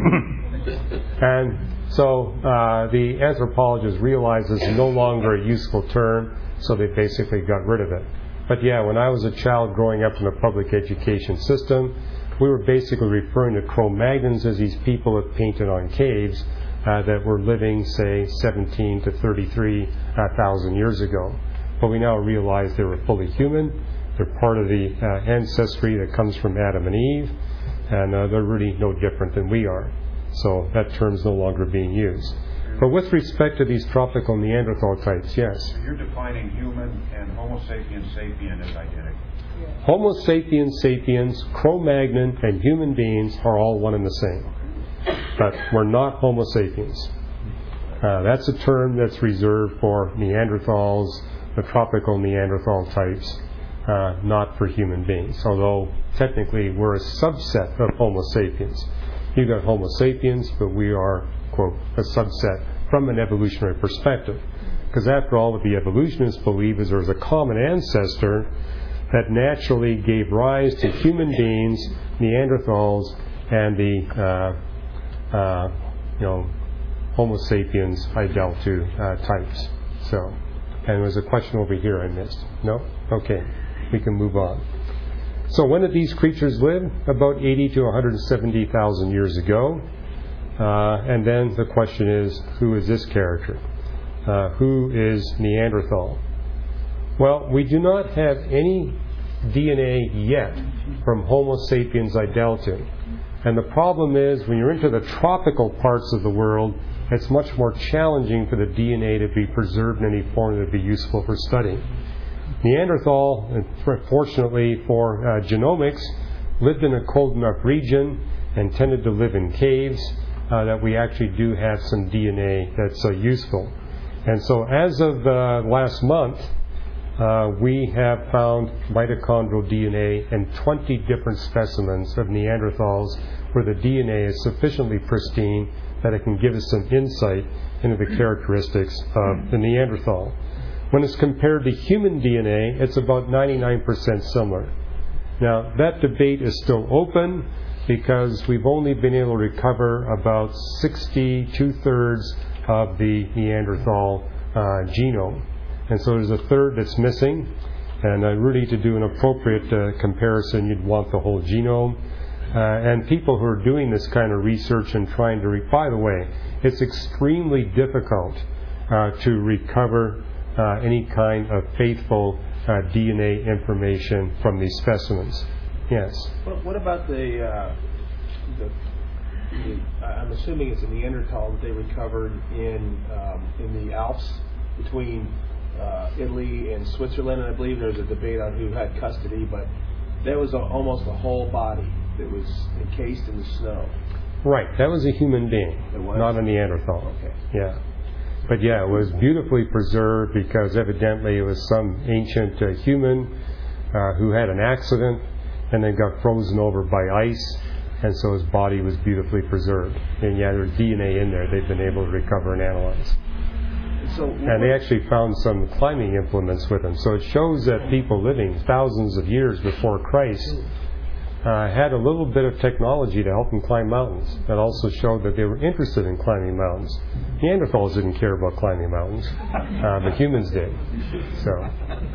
And so the anthropologists realized this is no longer a useful term, so they basically got rid of it. But yeah, when I was a child growing up in the public education system, we were basically referring to Cro-Magnons as these people that painted on caves that were living, say, 17 to 33,000 years ago. But we now realize they were fully human. They're part of the ancestry that comes from Adam and Eve, and they're really no different than we are. So that term's no longer being used. But with respect to these tropical Neanderthal types, yes. You're defining human and Homo sapiens sapien as identical. Homo sapiens sapiens, Cro-Magnon, and human beings are all one and the same. But we're not Homo sapiens. That's a term that's reserved for Neanderthals, the tropical Neanderthal types, not for human beings. Although technically we're a subset of Homo sapiens. You've got Homo sapiens, but we are, quote, a subset from an evolutionary perspective. Because after all, what the evolutionists believe is there's a common ancestor that naturally gave rise to human beings, Neanderthals, and the Homo sapiens Ideltu types. So, and there was a question over here I missed. No? Okay, we can move on. So when did these creatures live? About 80 to 170,000 years ago. And then the question is, who is this character? Who is Neanderthal? Well, we do not have any DNA yet from Homo sapiens Ideltu. And the problem is, when you're into the tropical parts of the world, it's much more challenging for the DNA to be preserved in any form that would be useful for study. Neanderthal, fortunately for genomics, lived in a cold enough region and tended to live in caves that we actually do have some DNA that's useful. And so as of last month, we have found mitochondrial DNA in 20 different specimens of Neanderthals where the DNA is sufficiently pristine that it can give us some insight into the characteristics of the Neanderthal. When it's compared to human DNA, it's about 99% similar. Now, that debate is still open because we've only been able to recover about 2/3 of the Neanderthal genome. And so there's a third that's missing. And really, to do an appropriate comparison, you'd want the whole genome. And people who are doing this kind of research and trying to... By the way, it's extremely difficult to recover any kind of faithful DNA information from these specimens. Yes? What about I'm assuming it's a Neanderthal that they recovered in the Alps between Italy and Switzerland, and I believe there's a debate on who had custody, but that was almost a whole body that was encased in the snow. Right, that was a human being, not a Neanderthal. Okay. Yeah. But yeah, it was beautifully preserved because evidently it was some ancient human who had an accident and then got frozen over by ice, and so his body was beautifully preserved. And yeah, there's DNA in there they've been able to recover and analyze. And they actually found some climbing implements with him. So it shows that people living thousands of years before Christ had a little bit of technology to help them climb mountains. That also showed that they were interested in climbing mountains. Neanderthals didn't care about climbing mountains, but humans did. So,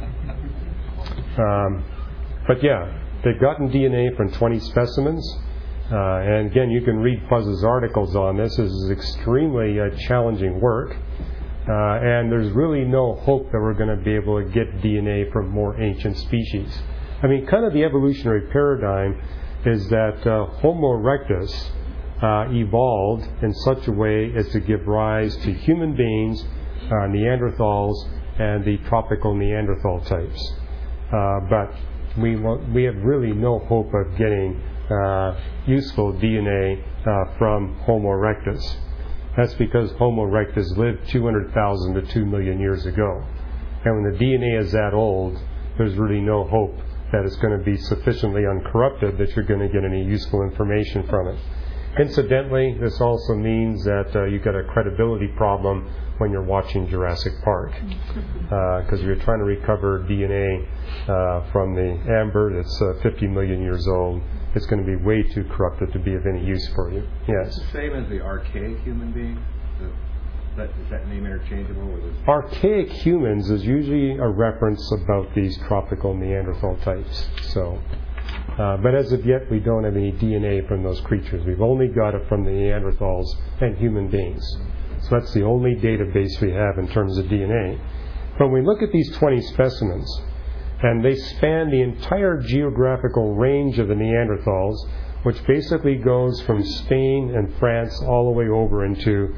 but yeah, they've gotten DNA from 20 specimens. And again, you can read Fuzz's articles on this. This is extremely challenging work. And there's really no hope that we're going to be able to get DNA from more ancient species. I mean, kind of the evolutionary paradigm is that Homo erectus evolved in such a way as to give rise to human beings, Neanderthals, and the tropical Neanderthal types. But we have really no hope of getting useful DNA from Homo erectus. That's because Homo erectus lived 200,000 to 2 million years ago. And when the DNA is that old, there's really no hope that it's going to be sufficiently uncorrupted that you're going to get any useful information from it. Incidentally, this also means that you've got a credibility problem when you're watching Jurassic Park. Because if you're trying to recover DNA from the amber that's 50 million years old, it's going to be way too corrupted to be of any use for you. Yes? It's the same as the archaic human being? Is that name interchangeable? Archaic humans is usually a reference about these tropical Neanderthal types. So, but as of yet, we don't have any DNA from those creatures. We've only got it from the Neanderthals and human beings. So that's the only database we have in terms of DNA. But when we look at these 20 specimens, and they span the entire geographical range of the Neanderthals, which basically goes from Spain and France all the way over into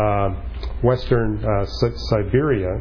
western Siberia,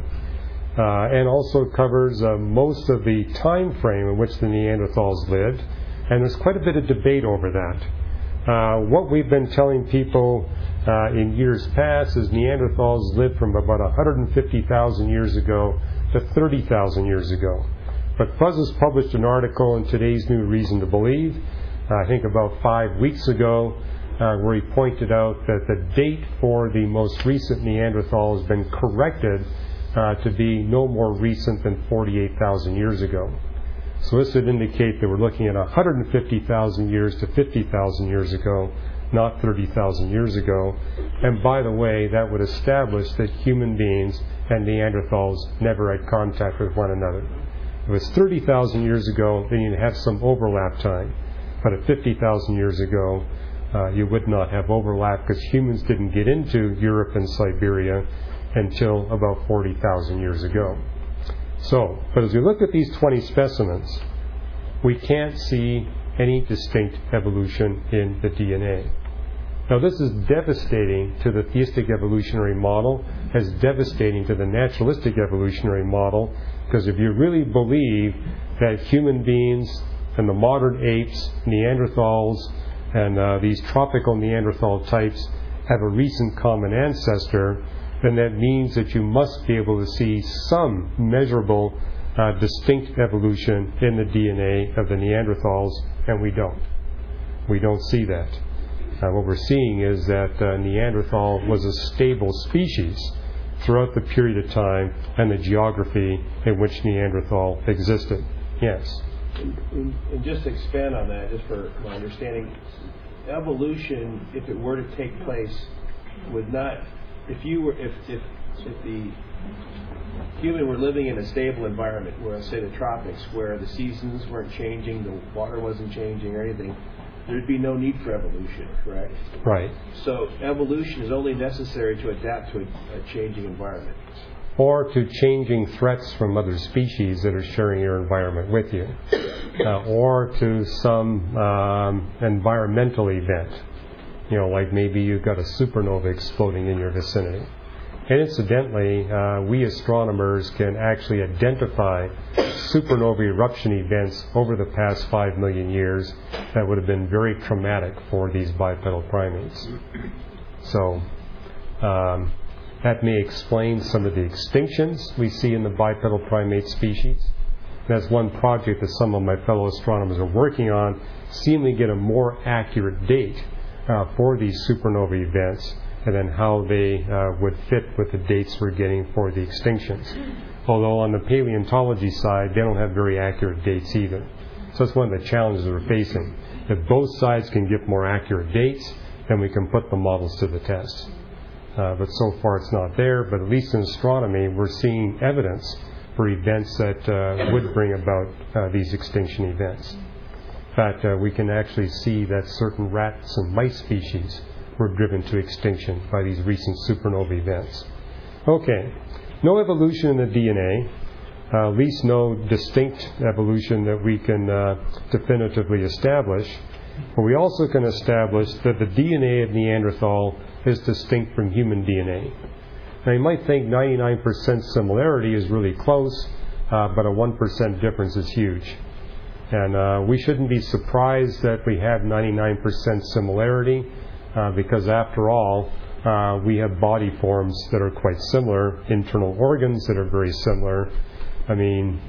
and also covers most of the time frame in which the Neanderthals lived. And there's quite a bit of debate over that. What we've been telling people in years past is Neanderthals lived from about 150,000 years ago to 30,000 years ago. But Fuzz has published an article in today's New Reason to Believe, I think about 5 weeks ago, where he pointed out that the date for the most recent Neanderthal has been corrected to be no more recent than 48,000 years ago. So this would indicate that we're looking at 150,000 years to 50,000 years ago, not 30,000 years ago. And by the way, that would establish that human beings and Neanderthals never had contact with one another. If it was 30,000 years ago, then you'd have some overlap time. But at 50,000 years ago, you would not have overlap because humans didn't get into Europe and Siberia until about 40,000 years ago. So, but as we look at these 20 specimens, we can't see any distinct evolution in the DNA. Now, this is devastating to the theistic evolutionary model, as devastating to the naturalistic evolutionary model, because if you really believe that human beings and the modern apes, Neanderthals, and these tropical Neanderthal types have a recent common ancestor, then that means that you must be able to see some measurable distinct evolution in the DNA of the Neanderthals, and we don't. We don't see that. What we're seeing is that Neanderthal was a stable species throughout the period of time and the geography in which Neanderthal existed. Yes? And just to expand on that, just for my understanding, evolution, if it were to take place, would not, if the human were living in a stable environment, where, say, the tropics, where the seasons weren't changing, the water wasn't changing or anything, there'd be no need for evolution, correct? Right. So evolution is only necessary to adapt to a changing environment. Or to changing threats from other species that are sharing your environment with you. Or to some environmental event. You know, like maybe you've got a supernova exploding in your vicinity. And incidentally, we astronomers can actually identify supernova eruption events over the past 5 million years that would have been very traumatic for these bipedal primates. So, that may explain some of the extinctions we see in the bipedal primate species. That's one project that some of my fellow astronomers are working on, seemingly get a more accurate date for these supernova events, and then how they would fit with the dates we're getting for the extinctions. Although on the paleontology side, they don't have very accurate dates either. So that's one of the challenges we're facing. If both sides can get more accurate dates, then we can put the models to the test. But so far it's not there, but at least in astronomy, we're seeing evidence for events that would bring about these extinction events. In fact, we can actually see that certain rats and mice species were driven to extinction by these recent supernova events. Okay, no evolution in the DNA, at least no distinct evolution that we can definitively establish. But we also can establish that the DNA of Neanderthal is distinct from human DNA. Now you might think 99% similarity is really close, but a 1% difference is huge. And we shouldn't be surprised that we have 99% similarity, because after all, we have body forms that are quite similar, internal organs that are very similar. I mean,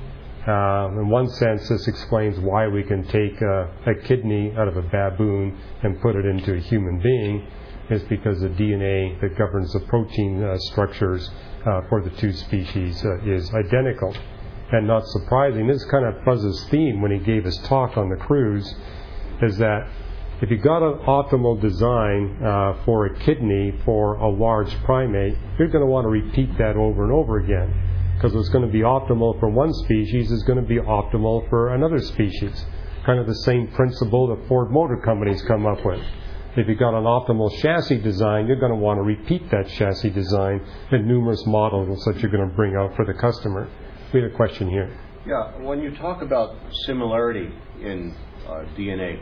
in one sense, this explains why we can take a kidney out of a baboon and put it into a human being, is because the DNA that governs the protein structures for the two species is identical. And not surprising, this is kind of Fuzz's theme when he gave his talk on the cruise, is that if you got an optimal design for a kidney for a large primate, you're going to want to repeat that over and over again. Because what's going to be optimal for one species is going to be optimal for another species. Kind of the same principle that Ford Motor Company's come up with. If you've got an optimal chassis design, you're going to want to repeat that chassis design in numerous models that you're going to bring out for the customer. We have a question here. Yeah, when you talk about similarity in DNA,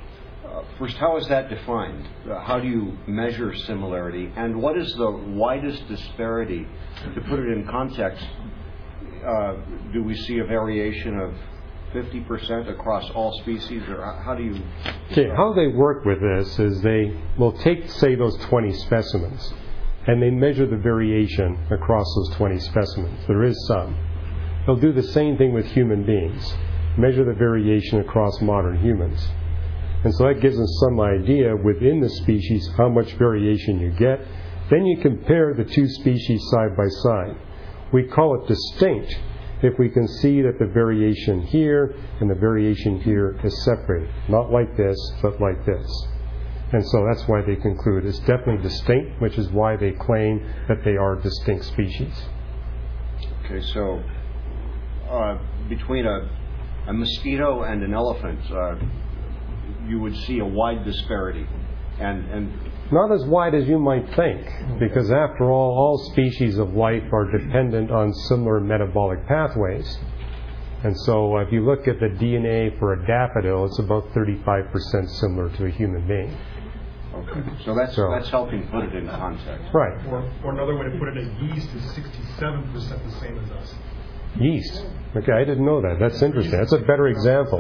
First, how is that defined? How do you measure similarity? And what is the widest disparity? To put it in context, do we see a variation of 50% across all species, or how do you... Okay, how they work with this is they will take, say, those 20 specimens, and they measure the variation across those 20 specimens. There is some. They'll do the same thing with human beings, measure the variation across modern humans. And so that gives us some idea within the species how much variation you get. Then you compare the two species side by side. We call it distinct if we can see that the variation here and the variation here is separated. Not like this, but like this. And so that's why they conclude it's definitely distinct, which is why they claim that they are distinct species. Okay, so between a mosquito and an elephant, you would see a wide disparity. And not as wide as you might think, because after all species of life are dependent on similar metabolic pathways. And so if you look at the DNA for a daffodil, it's about 35% similar to a human being. Okay, so that's helping put it in context. Right. Or another way to put it, a yeast is 67% the same as us. Yeast. Okay, I didn't know that. That's interesting. That's a better example.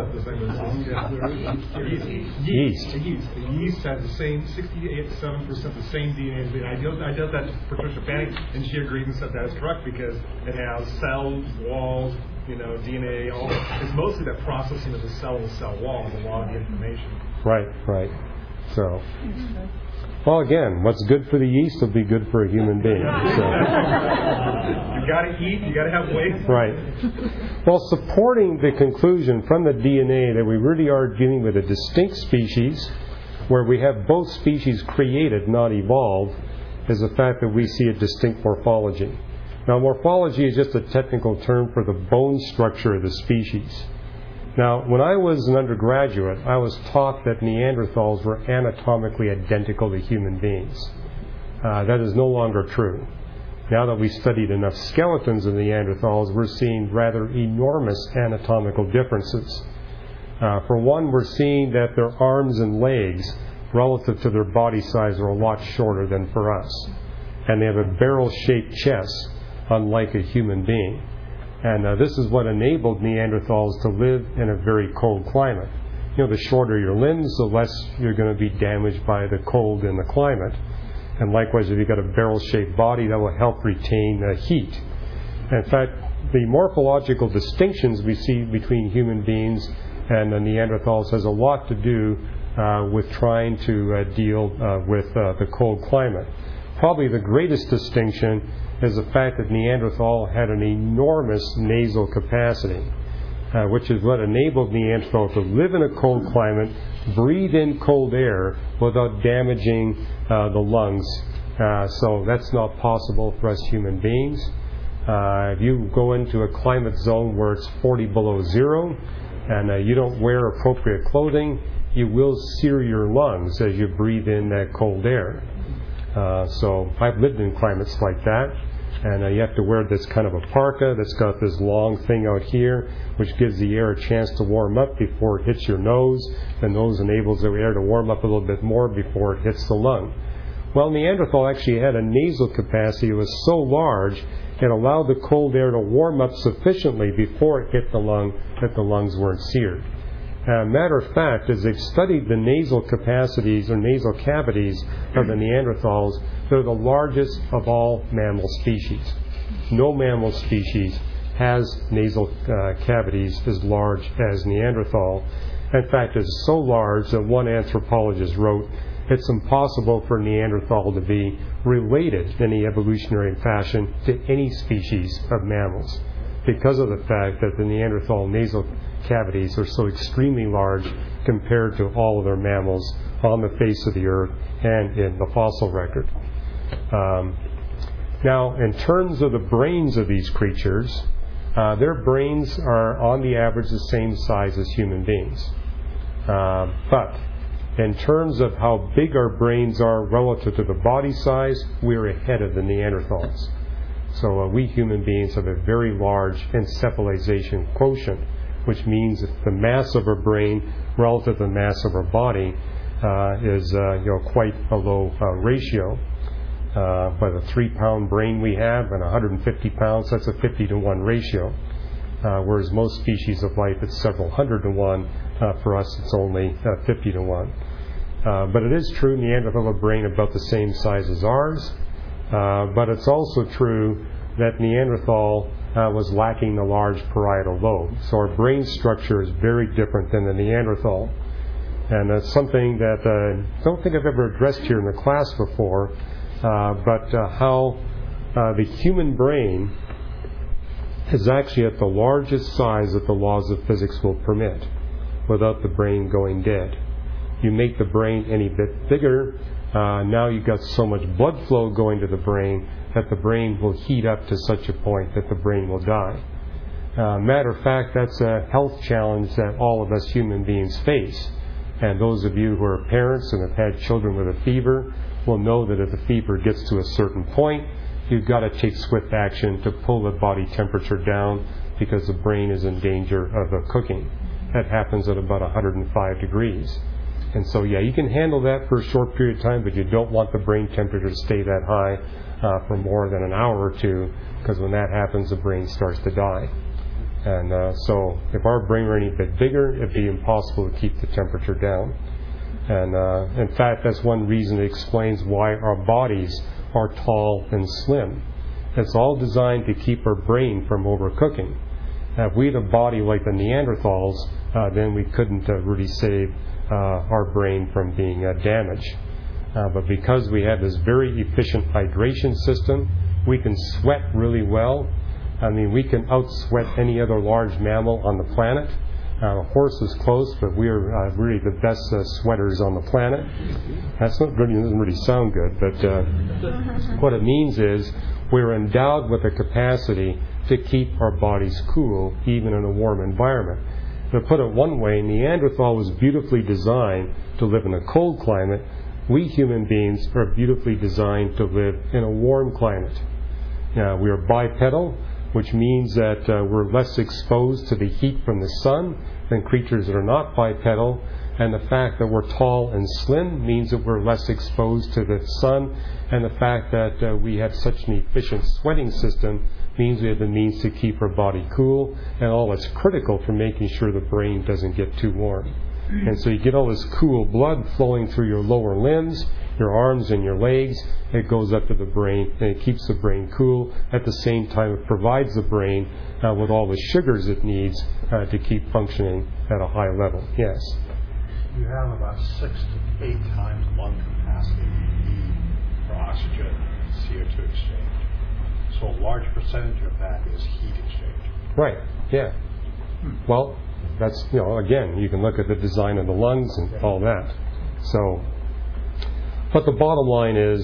Yeast. The yeast has the same 67% the same DNA as me. I did that to Patricia Fanning, and she agreed and said that is correct because it has cells, walls, DNA. All it's mostly that processing of the cell and the cell wall and a lot of the information. Right. So. Well, again, what's good for the yeast will be good for a human being. So. You got to eat, you got to have weight. Right. Well, supporting the conclusion from the DNA that we really are dealing with a distinct species, where we have both species created, not evolved, is the fact that we see a distinct morphology. Now, morphology is just a technical term for the bone structure of the species. Now, when I was an undergraduate, I was taught that Neanderthals were anatomically identical to human beings. That is no longer true. Now that we studied enough skeletons of Neanderthals, we're seeing rather enormous anatomical differences. For one, we're seeing that their arms and legs, relative to their body size, are a lot shorter than for us. And they have a barrel-shaped chest, unlike a human being. And this is what enabled Neanderthals to live in a very cold climate. The shorter your limbs, the less you're going to be damaged by the cold in the climate. And likewise, if you've got a barrel-shaped body, that will help retain heat. In fact, the morphological distinctions we see between human beings and the Neanderthals has a lot to do with trying to deal with the cold climate. Probably the greatest distinction is the fact that Neanderthal had an enormous nasal capacity, which is what enabled Neanderthal to live in a cold climate, breathe in cold air without damaging the lungs. So that's not possible for us human beings. If you go into a climate zone where it's 40 below zero and you don't wear appropriate clothing, you will sear your lungs as you breathe in that cold air. So I've lived in climates like that, and you have to wear this kind of a parka that's got this long thing out here, which gives the air a chance to warm up before it hits your nose. The nose enables the air to warm up a little bit more before it hits the lung. Well, Neanderthal actually had a nasal capacity that was so large it allowed the cold air to warm up sufficiently before it hit the lung that the lungs weren't seared. Matter of fact, as they've studied the nasal capacities or nasal cavities of the Neanderthals, they're the largest of all mammal species. No mammal species has nasal cavities as large as Neanderthal. In fact, it's so large that one anthropologist wrote, it's impossible for Neanderthal to be related in any evolutionary fashion to any species of mammals, because of the fact that the Neanderthal nasal cavities are so extremely large compared to all other mammals on the face of the earth and in the fossil record. Now, in terms of the brains of these creatures, their brains are on the average the same size as human beings. But in terms of how big our brains are relative to the body size, we're ahead of the Neanderthals. So we human beings have a very large encephalization quotient, which means that the mass of our brain relative to the mass of our body is quite a low ratio. By the 3-pound brain we have and 150 pounds, that's a 50-to-1 ratio. Whereas most species of life, it's several hundred to 1. For us, it's only 50 to 1. But it is true, Neanderthal had a brain about the same size as ours. But it's also true that Neanderthal was lacking the large parietal lobe. So our brain structure is very different than the Neanderthal. And that's something that I don't think I've ever addressed here in the class before, but how the human brain is actually at the largest size that the laws of physics will permit without the brain going dead. You make the brain any bit bigger, now you've got so much blood flow going to the brain that the brain will heat up to such a point that the brain will die. Matter of fact, that's a health challenge that all of us human beings face. And those of you who are parents and have had children with a fever will know that if the fever gets to a certain point, you've got to take swift action to pull the body temperature down because the brain is in danger of cooking. That happens at about 105 degrees. And so, you can handle that for a short period of time, but you don't want the brain temperature to stay that high for more than an hour or two, because when that happens, the brain starts to die. And so if our brain were any bit bigger, it'd be impossible to keep the temperature down. And in fact, that's one reason it explains why our bodies are tall and slim. It's all designed to keep our brain from overcooking. Now, if we had a body like the Neanderthals, then we couldn't really save our brain from being damaged. But because we have this very efficient hydration system, we can sweat really well. I mean, we can outsweat any other large mammal on the planet. A horse is close, but we are really the best sweaters on the planet. That's not really, doesn't really sound good, but what it means is we're endowed with the capacity to keep our bodies cool, even in a warm environment. To put it one way, Neanderthal was beautifully designed to live in a cold climate. We human beings are beautifully designed to live in a warm climate. Now, we are bipedal, which means that we're less exposed to the heat from the sun than creatures that are not bipedal. And the fact that we're tall and slim means that we're less exposed to the sun. And the fact that we have such an efficient sweating system means we have the means to keep our body cool, and all that's critical for making sure the brain doesn't get too warm. And so you get all this cool blood flowing through your lower limbs, your arms and your legs. It goes up to the brain, and it keeps the brain cool. At the same time, it provides the brain with all the sugars it needs to keep functioning at a high level. Yes? You have about 6 to 8 times lung capacity you need for oxygen and CO2 exchange. So a large percentage of that is heat exchange. Right, yeah. Well, that's, again, you can look at the design of the lungs and all that. So, but the bottom line is,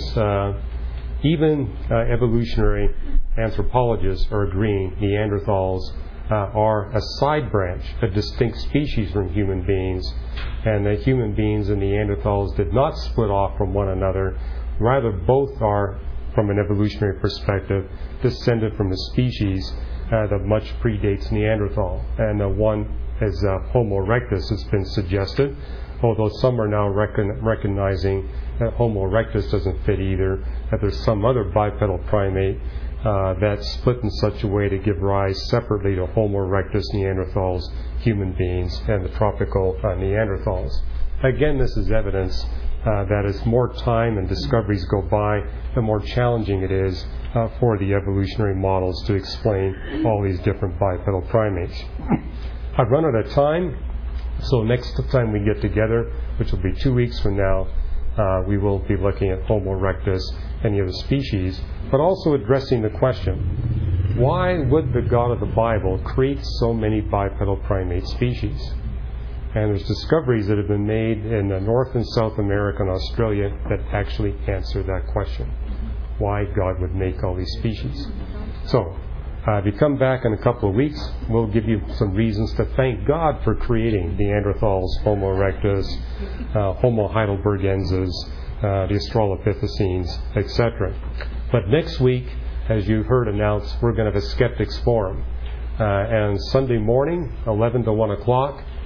even evolutionary anthropologists are agreeing Neanderthals are a side branch, a distinct species from human beings, and that human beings and Neanderthals did not split off from one another. Rather, both are, from an evolutionary perspective, descended from a species that much predates Neanderthal. And one is Homo erectus, it's been suggested, although some are now recognizing that Homo erectus doesn't fit either, that there's some other bipedal primate that split in such a way to give rise separately to Homo erectus, Neanderthals, human beings, and the tropical Neanderthals. Again, this is evidence that as more time and discoveries go by, the more challenging it is for the evolutionary models to explain all these different bipedal primates. I've run out of time, so next time we get together, which will be 2 weeks from now, we will be looking at Homo erectus and the other species, but also addressing the question, why would the God of the Bible create so many bipedal primate species? And there's discoveries that have been made in North and South America and Australia that actually answer that question, why God would make all these species. So, if you come back in a couple of weeks, we'll give you some reasons to thank God for creating Neanderthals, Homo erectus, Homo heidelbergensis, the Australopithecines, etc. But next week, as you heard announced, we're going to have a skeptics forum. And Sunday morning, 11 to 1 o'clock,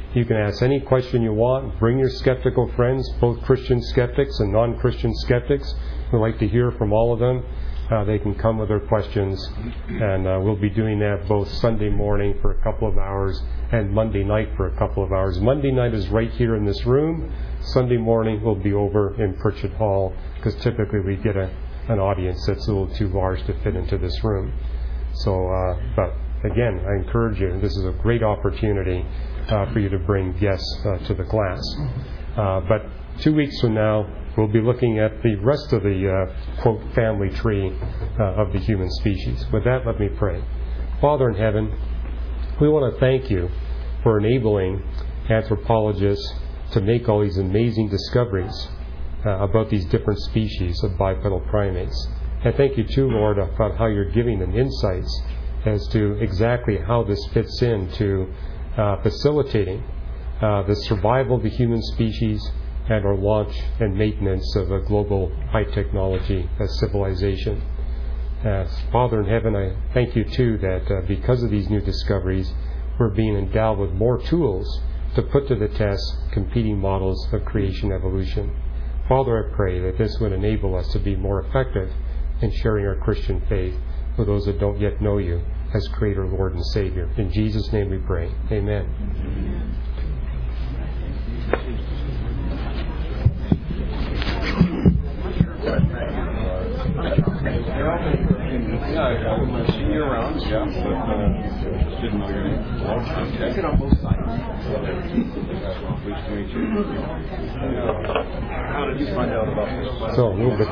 You can ask any question you want. Bring your skeptical friends, both Christian skeptics and non-Christian skeptics. We'd like to hear from all of them. They can come with their questions, and we'll be doing that both Sunday morning for a couple of hours and Monday night for a couple of hours. Monday night is right here in this room. Sunday morning will be over in Pritchett Hall, because typically we get an audience that's a little too large to fit into this room. So, but again, I encourage you. This is a great opportunity for you to bring guests to the class. But 2 weeks from now, we'll be looking at the rest of the, quote, family tree of the human species. With that, let me pray. Father in heaven, we want to thank you for enabling anthropologists to make all these amazing discoveries about these different species of bipedal primates. And thank you too, Lord, about how you're giving them insights as to exactly how this fits into facilitating the survival of the human species and our launch and maintenance of a global high-technology civilization. Father in heaven, I thank you too that because of these new discoveries, we're being endowed with more tools to put to the test competing models of creation evolution. Father, I pray that this would enable us to be more effective in sharing our Christian faith with those that don't yet know you as Creator, Lord, and Savior. In Jesus' name we pray. Amen. I've seen you around, yeah, but didn't know your name. I sit on both sides. Pleased to meet you. How did you find out about this? So, a little bit